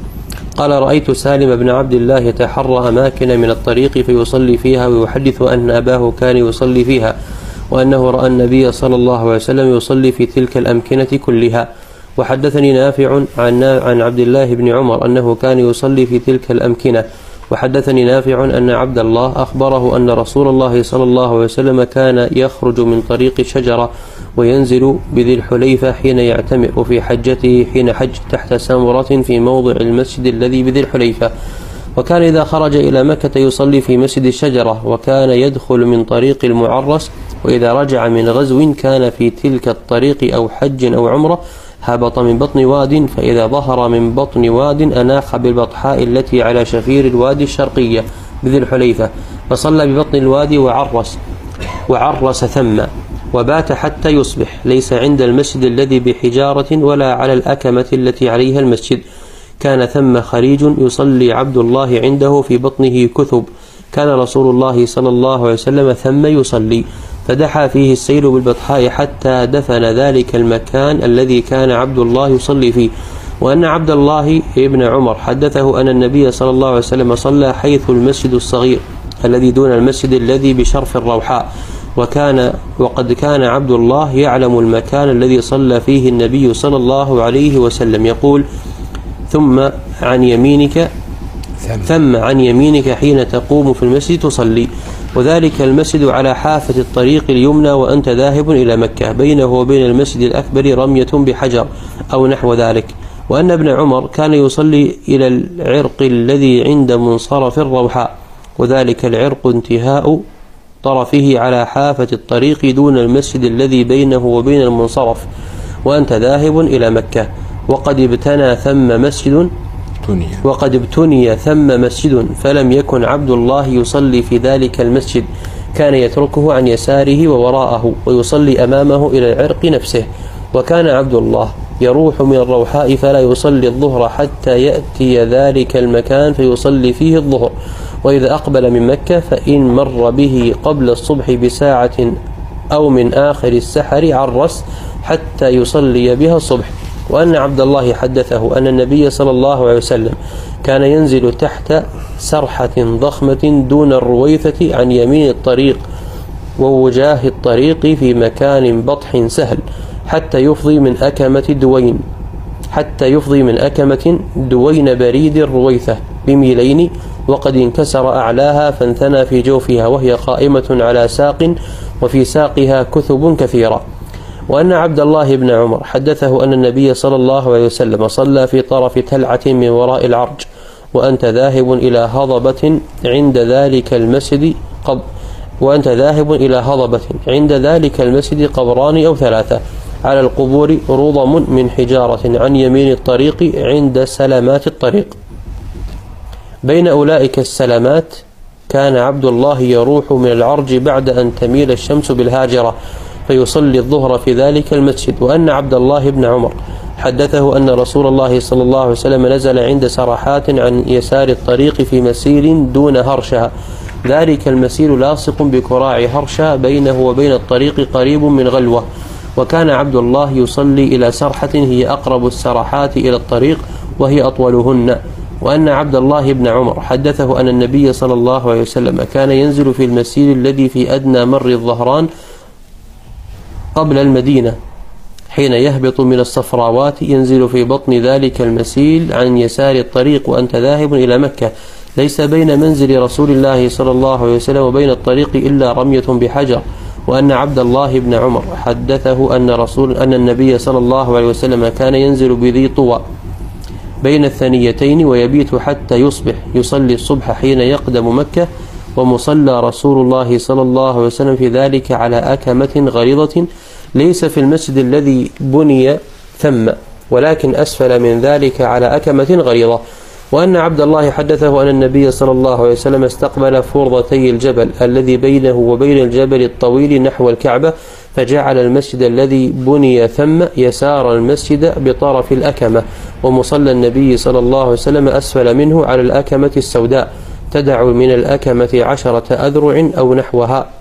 قال: رأيت سالم بن عبد الله يتحرى أماكن من الطريق فيصلي فيها، ويحدث أن أباه كان يصلي فيها، وأنه رأى النبي صلى الله عليه وسلم يصلي في تلك الأمكنة كلها. وحدثني نافع عن عن عبد الله بن عمر أنه كان يصلي في تلك الأمكنة. وحدثني نافع أن عبد الله أخبره أن رسول الله صلى الله عليه وسلم كان يخرج من طريق الشجرة وينزل بذي الحليفة حين يعتمر، وفي حجته حين حج تحت سمرة في موضع المسجد الذي بذي الحليفة. وكان إذا خرج إلى مكة يصلي في مسجد الشجرة، وكان يدخل من طريق المعرس، وإذا رجع من غزو كان في تلك الطريق أو حج أو عمرة هبط من بطن واد، فإذا ظهر من بطن واد أناخ بالبطحاء التي على شفير الوادي الشرقية بذي الحليفة، فصلى ببطن الوادي وعرس وعرس ثم، وبات حتى يصبح، ليس عند المسجد الذي بحجارة ولا على الأكمة التي عليها المسجد. كان ثم خريج يصلي عبد الله عنده في بطنه كثب، كان رسول الله صلى الله عليه وسلم ثم يصلي، فدحى فيه السيل بالبطحاء حتى دفن ذلك المكان الذي كان عبد الله يصلي فيه. وأن عبد الله ابن عمر حدثه أن النبي صلى الله عليه وسلم صلى حيث المسجد الصغير الذي دون المسجد الذي بشرف الروحاء، وكان وقد كان عبد الله يعلم المكان الذي صلى فيه النبي صلى الله عليه وسلم، يقول: ثم عن يمينك ثم عن يمينك حين تقوم في المسجد تصلي، وذلك المسجد على حافة الطريق اليمنى وأنت ذاهب إلى مكة، بينه وبين المسجد الأكبر رمية بحجر أو نحو ذلك. وأن ابن عمر كان يصلي إلى العرق الذي عند منصرف الروحاء، وذلك العرق انتهاء طرفه على حافة الطريق دون المسجد الذي بينه وبين المنصرف، وأنت ذاهب إلى مكة، وقد ابتنى ثم مسجد وقد ابتني ثم مسجد فلم يكن عبد الله يصلي في ذلك المسجد، كان يتركه عن يساره ووراءه ويصلي أمامه إلى العرق نفسه. وكان عبد الله يروح من الروحاء فلا يصلي الظهر حتى يأتي ذلك المكان فيصلي فيه الظهر، وإذا أقبل من مكة فإن مر به قبل الصبح بساعة أو من آخر السحر عرس حتى يصلي بها الصبح. وأن عبد الله حدثه أن النبي صلى الله عليه وسلم كان ينزل تحت سرحة ضخمة دون الرويثة عن يمين الطريق ووجاه الطريق في مكان بطح سهل حتى يفضي من أكمة دوين حتى يفضي من أكمة دوين بريد الرويثة بميلين، وقد انكسر أعلاها فانثنى في جوفها وهي قائمة على ساق وفي ساقها كثب كثيرة. وأن عبد الله بن عمر حدثه أن النبي صلى الله عليه وسلم صلى في طرف تلعة من وراء العرج، وأنت ذاهب إلى هضبة عند ذلك المسجد قب وأنت ذاهب إلى هضبة عند ذلك المسجد قبران أو ثلاثة على القبور رضم من حجارة عن يمين الطريق عند سلامات الطريق. بين أولئك السلامات كان عبد الله يروح من العرج بعد أن تميل الشمس بالهاجرة فيصلي الظهر في ذلك المسجد. وأن عبد الله بن عمر حدثه أن رسول الله صلى الله عليه وسلم نزل عند سرحات عن يسار الطريق في مسير دون هرشها، ذلك المسير لاصق بكراع هرشها بينه وبين الطريق قريب من غلوة، وكان عبد الله يصلي إلى سرحة هي أقرب السرحات إلى الطريق وهي أطولهن. وأن عبد الله بن عمر حدثه أن النبي صلى الله عليه وسلم كان ينزل في المسير الذي في أدنى مر الظهران قبل المدينة حين يهبط من الصفراوات، ينزل في بطن ذلك المسيل عن يسار الطريق وأنت ذاهب إلى مكة، ليس بين منزل رسول الله صلى الله عليه وسلم وبين الطريق إلا رمية بحجر. وأن عبد الله بن عمر حدثه أن رسول أن النبي صلى الله عليه وسلم كان ينزل بذي طوى بين الثنيتين ويبيت حتى يصبح يصلي الصبح حين يقدم مكة، ومصلى رسول الله صلى الله عليه وسلم في ذلك على أكمة غليظة ليس في المسجد الذي بني ثم، ولكن أسفل من ذلك على أكمة غليظة. وأن عبد الله حدثه أن النبي صلى الله عليه وسلم استقبل فرضتي الجبل الذي بينه وبين الجبل الطويل نحو الكعبة، فجعل المسجد الذي بني ثم يسار المسجد بطرف الأكمة، ومصلى النبي صلى الله عليه وسلم أسفل منه على الأكمة السوداء تدع من الأكمة عشرة أذرع أو نحوها،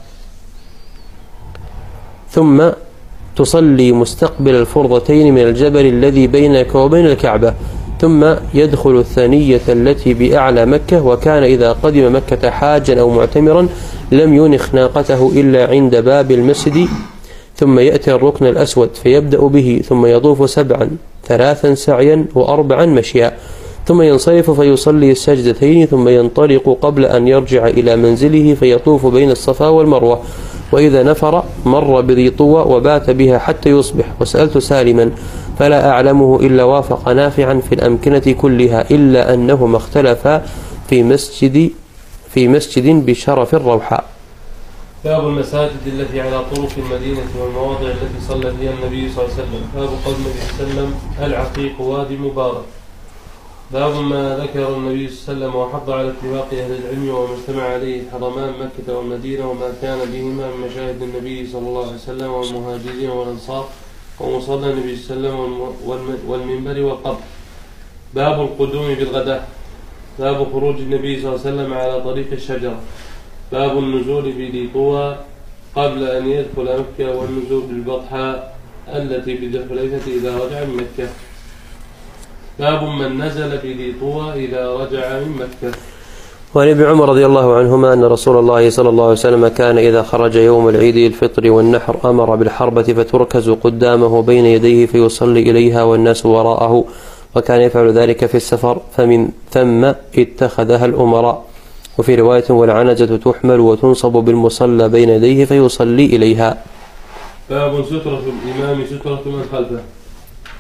ثم تصلي مستقبل الفرضتين من الجبل الذي بينك وبين الكعبة، ثم يدخل الثانية التي بأعلى مكة. وكان إذا قدم مكة حاجا أو معتمرا لم ينخ ناقته إلا عند باب المسجد، ثم يأتي الركن الأسود فيبدأ به، ثم يطوف سبعا ثلاثا سعيا وأربعا مشيا، ثم ينصرف فيصلي السجدتين، ثم ينطلق قبل أن يرجع إلى منزله فيطوف بين الصفا والمروة، وإذا نفر مر بذي طوى وبات بها حتى يصبح. وسألت سالما فلا أعلمه إلا وافق نافعا في الأمكنة كلها إلا أنهما اختلفا في مسجد في مسجد بشرف الروحاء. باب المساجد التي على طرق المدينة والمواضع التي صلى فيها النبي صلى الله عليه وسلم. باب قول النبي صلى الله عليه وسلم العقيق وادي مبارك. باب ما ذكر النبي صلى الله عليه وسلم وحض على اتفاق أهل العلم وما اجتمع عليه الحرمان مكة والمدينة وما كان بهما من مشاهد النبي صلى الله عليه وسلم والمهاجرين والأنصار ومصلى النبي صلى الله عليه وسلم والمنبر والقبر. باب القدوم بالغداء. باب خروج النبي صلى الله عليه وسلم على طريق الشجرة. باب النزول بذي طوى قبل أن يدخل مكة والنزول بالبطحاء التي بذي الحليفة إذا رجع من مكة. باب من نزل بذي طوى إذا رجع من مكة. وعن ابن عمر رضي الله عنهما أن رسول الله صلى الله عليه وسلم كان إذا خرج يوم العيد الفطر والنحر أمر بالحربة فتركز قدامه بين يديه فيصلي إليها والناس وراءه، وكان يفعل ذلك في السفر، فمن ثم اتخذها الأمراء. وفي رواية والعنزة تحمل وتنصب بالمصلى بين يديه فيصلي إليها. باب سترة الإمام سترة من خلفه.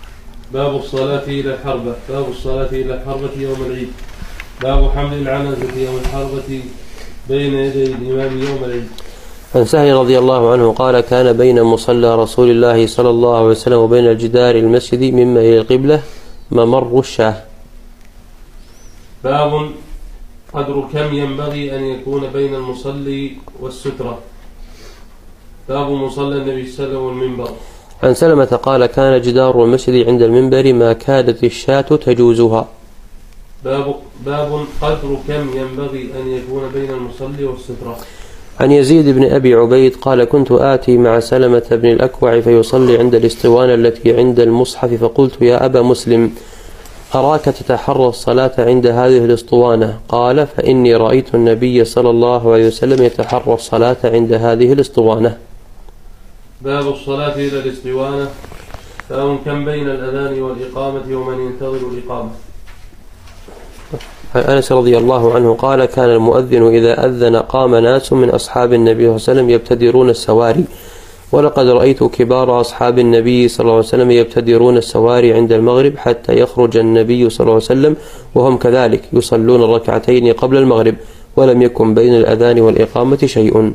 باب الصلاة إلى الحربة. باب الصلاة إلى الحربة يوم العيد. باب حمل العنزة يوم الحربة بين يدي الإمام يوم العيد. عن سهل رضي الله عنه قال كان بين مصلى رسول الله صلى الله عليه وسلم وبين الجدار المسجد مما إلى القبلة ممر الشاه. باب قدر كم ينبغي أن يكون بين المصلي والسترة. باب مصلى النبي صلى الله عليه وسلم والمنبر. عن سلمة قال كان جدار المسجد عند المنبر ما كادت الشاة تجوزها. باب باب قدر كم ينبغي أن يكون بين المصلي والسترة. عن يزيد بن أبي عبيد قال كنت آتي مع سلمة بن الأكوع فيصلي عند الاسطوانة التي عند المصحف فقلت يا أبا مسلم أراك تتحرى الصلاة عند هذه الاسطوانة. قال فإني رأيت النبي صلى الله عليه وسلم يتحرى الصلاة عند هذه الاسطوانة. باب الصلاة إلى الاسطوانة. باب كم بين الأذان والإقامة ومن ينتظر الإقامة. عن أنس رضي الله عنه قال كان المؤذن إذا أذن قام ناس من أصحاب النبي صلى الله عليه وسلم يبتدرون السواري، ولقد رأيت كبار أصحاب النبي صلى الله عليه وسلم يبتدرون السواري عند المغرب حتى يخرج النبي صلى الله عليه وسلم وهم كذلك يصلون الركعتين قبل المغرب ولم يكن بين الأذان والإقامة شيء.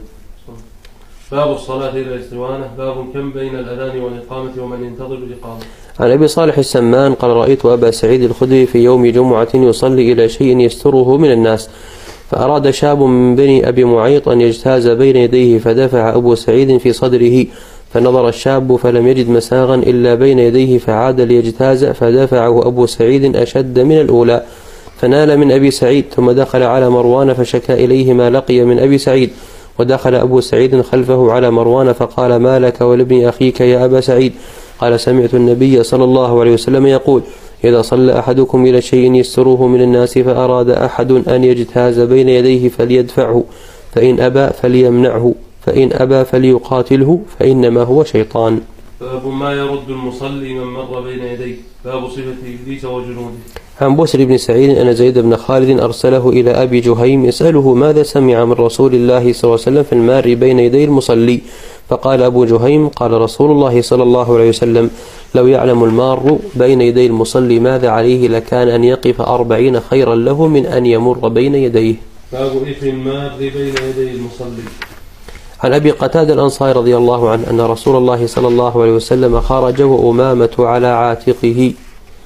باب الصلاة إلى الاسطوانة. باب كم بين الأذان والإقامة ومن ينتظر الإقامة. عن أبي صالح السمان قال رأيت أبا سعيد الخدري في يوم جمعة يصلي إلى شيء يستره من الناس، فأراد شاب من بني أبي معيط أن يجتاز بين يديه فدفع أبو سعيد في صدره، فنظر الشاب فلم يجد مساغا إلا بين يديه فعاد ليجتاز فدفعه أبو سعيد أشد من الأولى، فنال من أبي سعيد ثم دخل على مروان فشكى إليه ما لقي من أبي سعيد، ودخل أبو سعيد خلفه على مروان فقال ما لك ولابن أخيك يا أبا سعيد؟ قال سمعت النبي صلى الله عليه وسلم يقول إذا صلى أحدكم إلى شيء يستره من الناس فأراد أحد أن يجتاز بين يديه فليدفعه، فإن أبى فليمنعه، فإن أبى فليقاتله فإنما هو شيطان. باب ما يرد المصلي من مر بين يديه. باب صفة إبليس وجنوده. عن بسر بن سعيد أن زيد بن خالد أرسله إلى أبي جهيم يسأله ماذا سمع من رسول الله صلى الله عليه وسلم في المار بين يدي المصلي، فقال أبو جهيم قال رسول الله صلى الله عليه وسلم لو يعلم المار بين يدي المصلي ماذا عليه لكان أن يقف أربعين خيرا له من أن يمر بين يديه. باب إثم المار بين يدي المصلي. عن أبي قتادة الأنصاري رضي الله عنه أن رسول الله صلى الله عليه وسلم خرج وأمامة على عاتقه،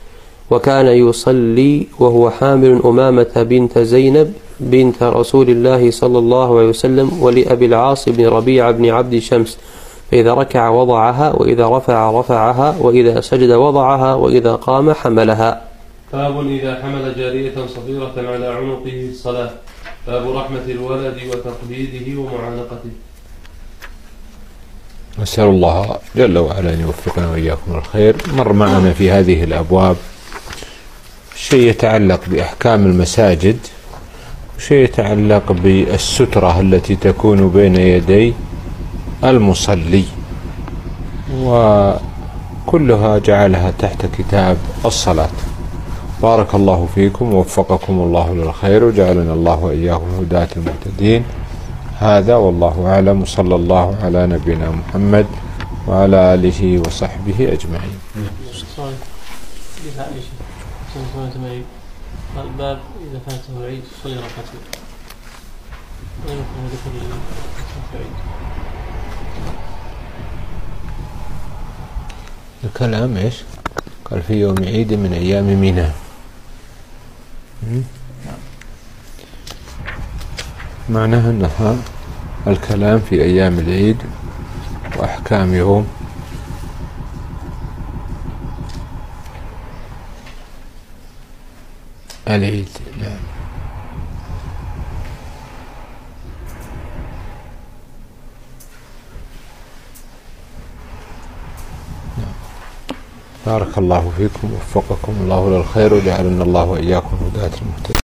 وكان يصلي وهو حامل أمامة بنت زينب بنت رسول الله صلى الله عليه وسلم ولأبي العاص بن ربيع بن عبد شمس، فإذا ركع وضعها وإذا رفع رفعها وإذا سجد وضعها وإذا قام حملها. باب إذا حمل جارية صغيرة على عنقه الصلاة. باب رحمة الولد وتقليده ومعانقته. نسأل الله جل وعلا أن يوفقنا وإياكم الخير. مر معنا في هذه الأبواب شيء يتعلق بأحكام المساجد وشيء يتعلق بالسترة التي تكون بين يدي المصلي، وكلها جعلها تحت كتاب الصلاة. بارك الله فيكم ووفقكم الله للخير وجعلنا الله وإياكم هداة المهتدين. هذا والله أعلم، صلى الله على نبينا محمد وعلى آله وصحبه أجمعين. الباب إذا فاته العيد صلي ركعتين. لا يمكن ذكر العيد. الكلام إيش؟ قال في يوم عيد من أيام منى. معناها أنها الكلام في أيام العيد وأحكام يوم العيد. نعم. نعم. بارك الله فيكم ووفقكم الله للخير وجعلنا الله وإياكم هداة المهتدين.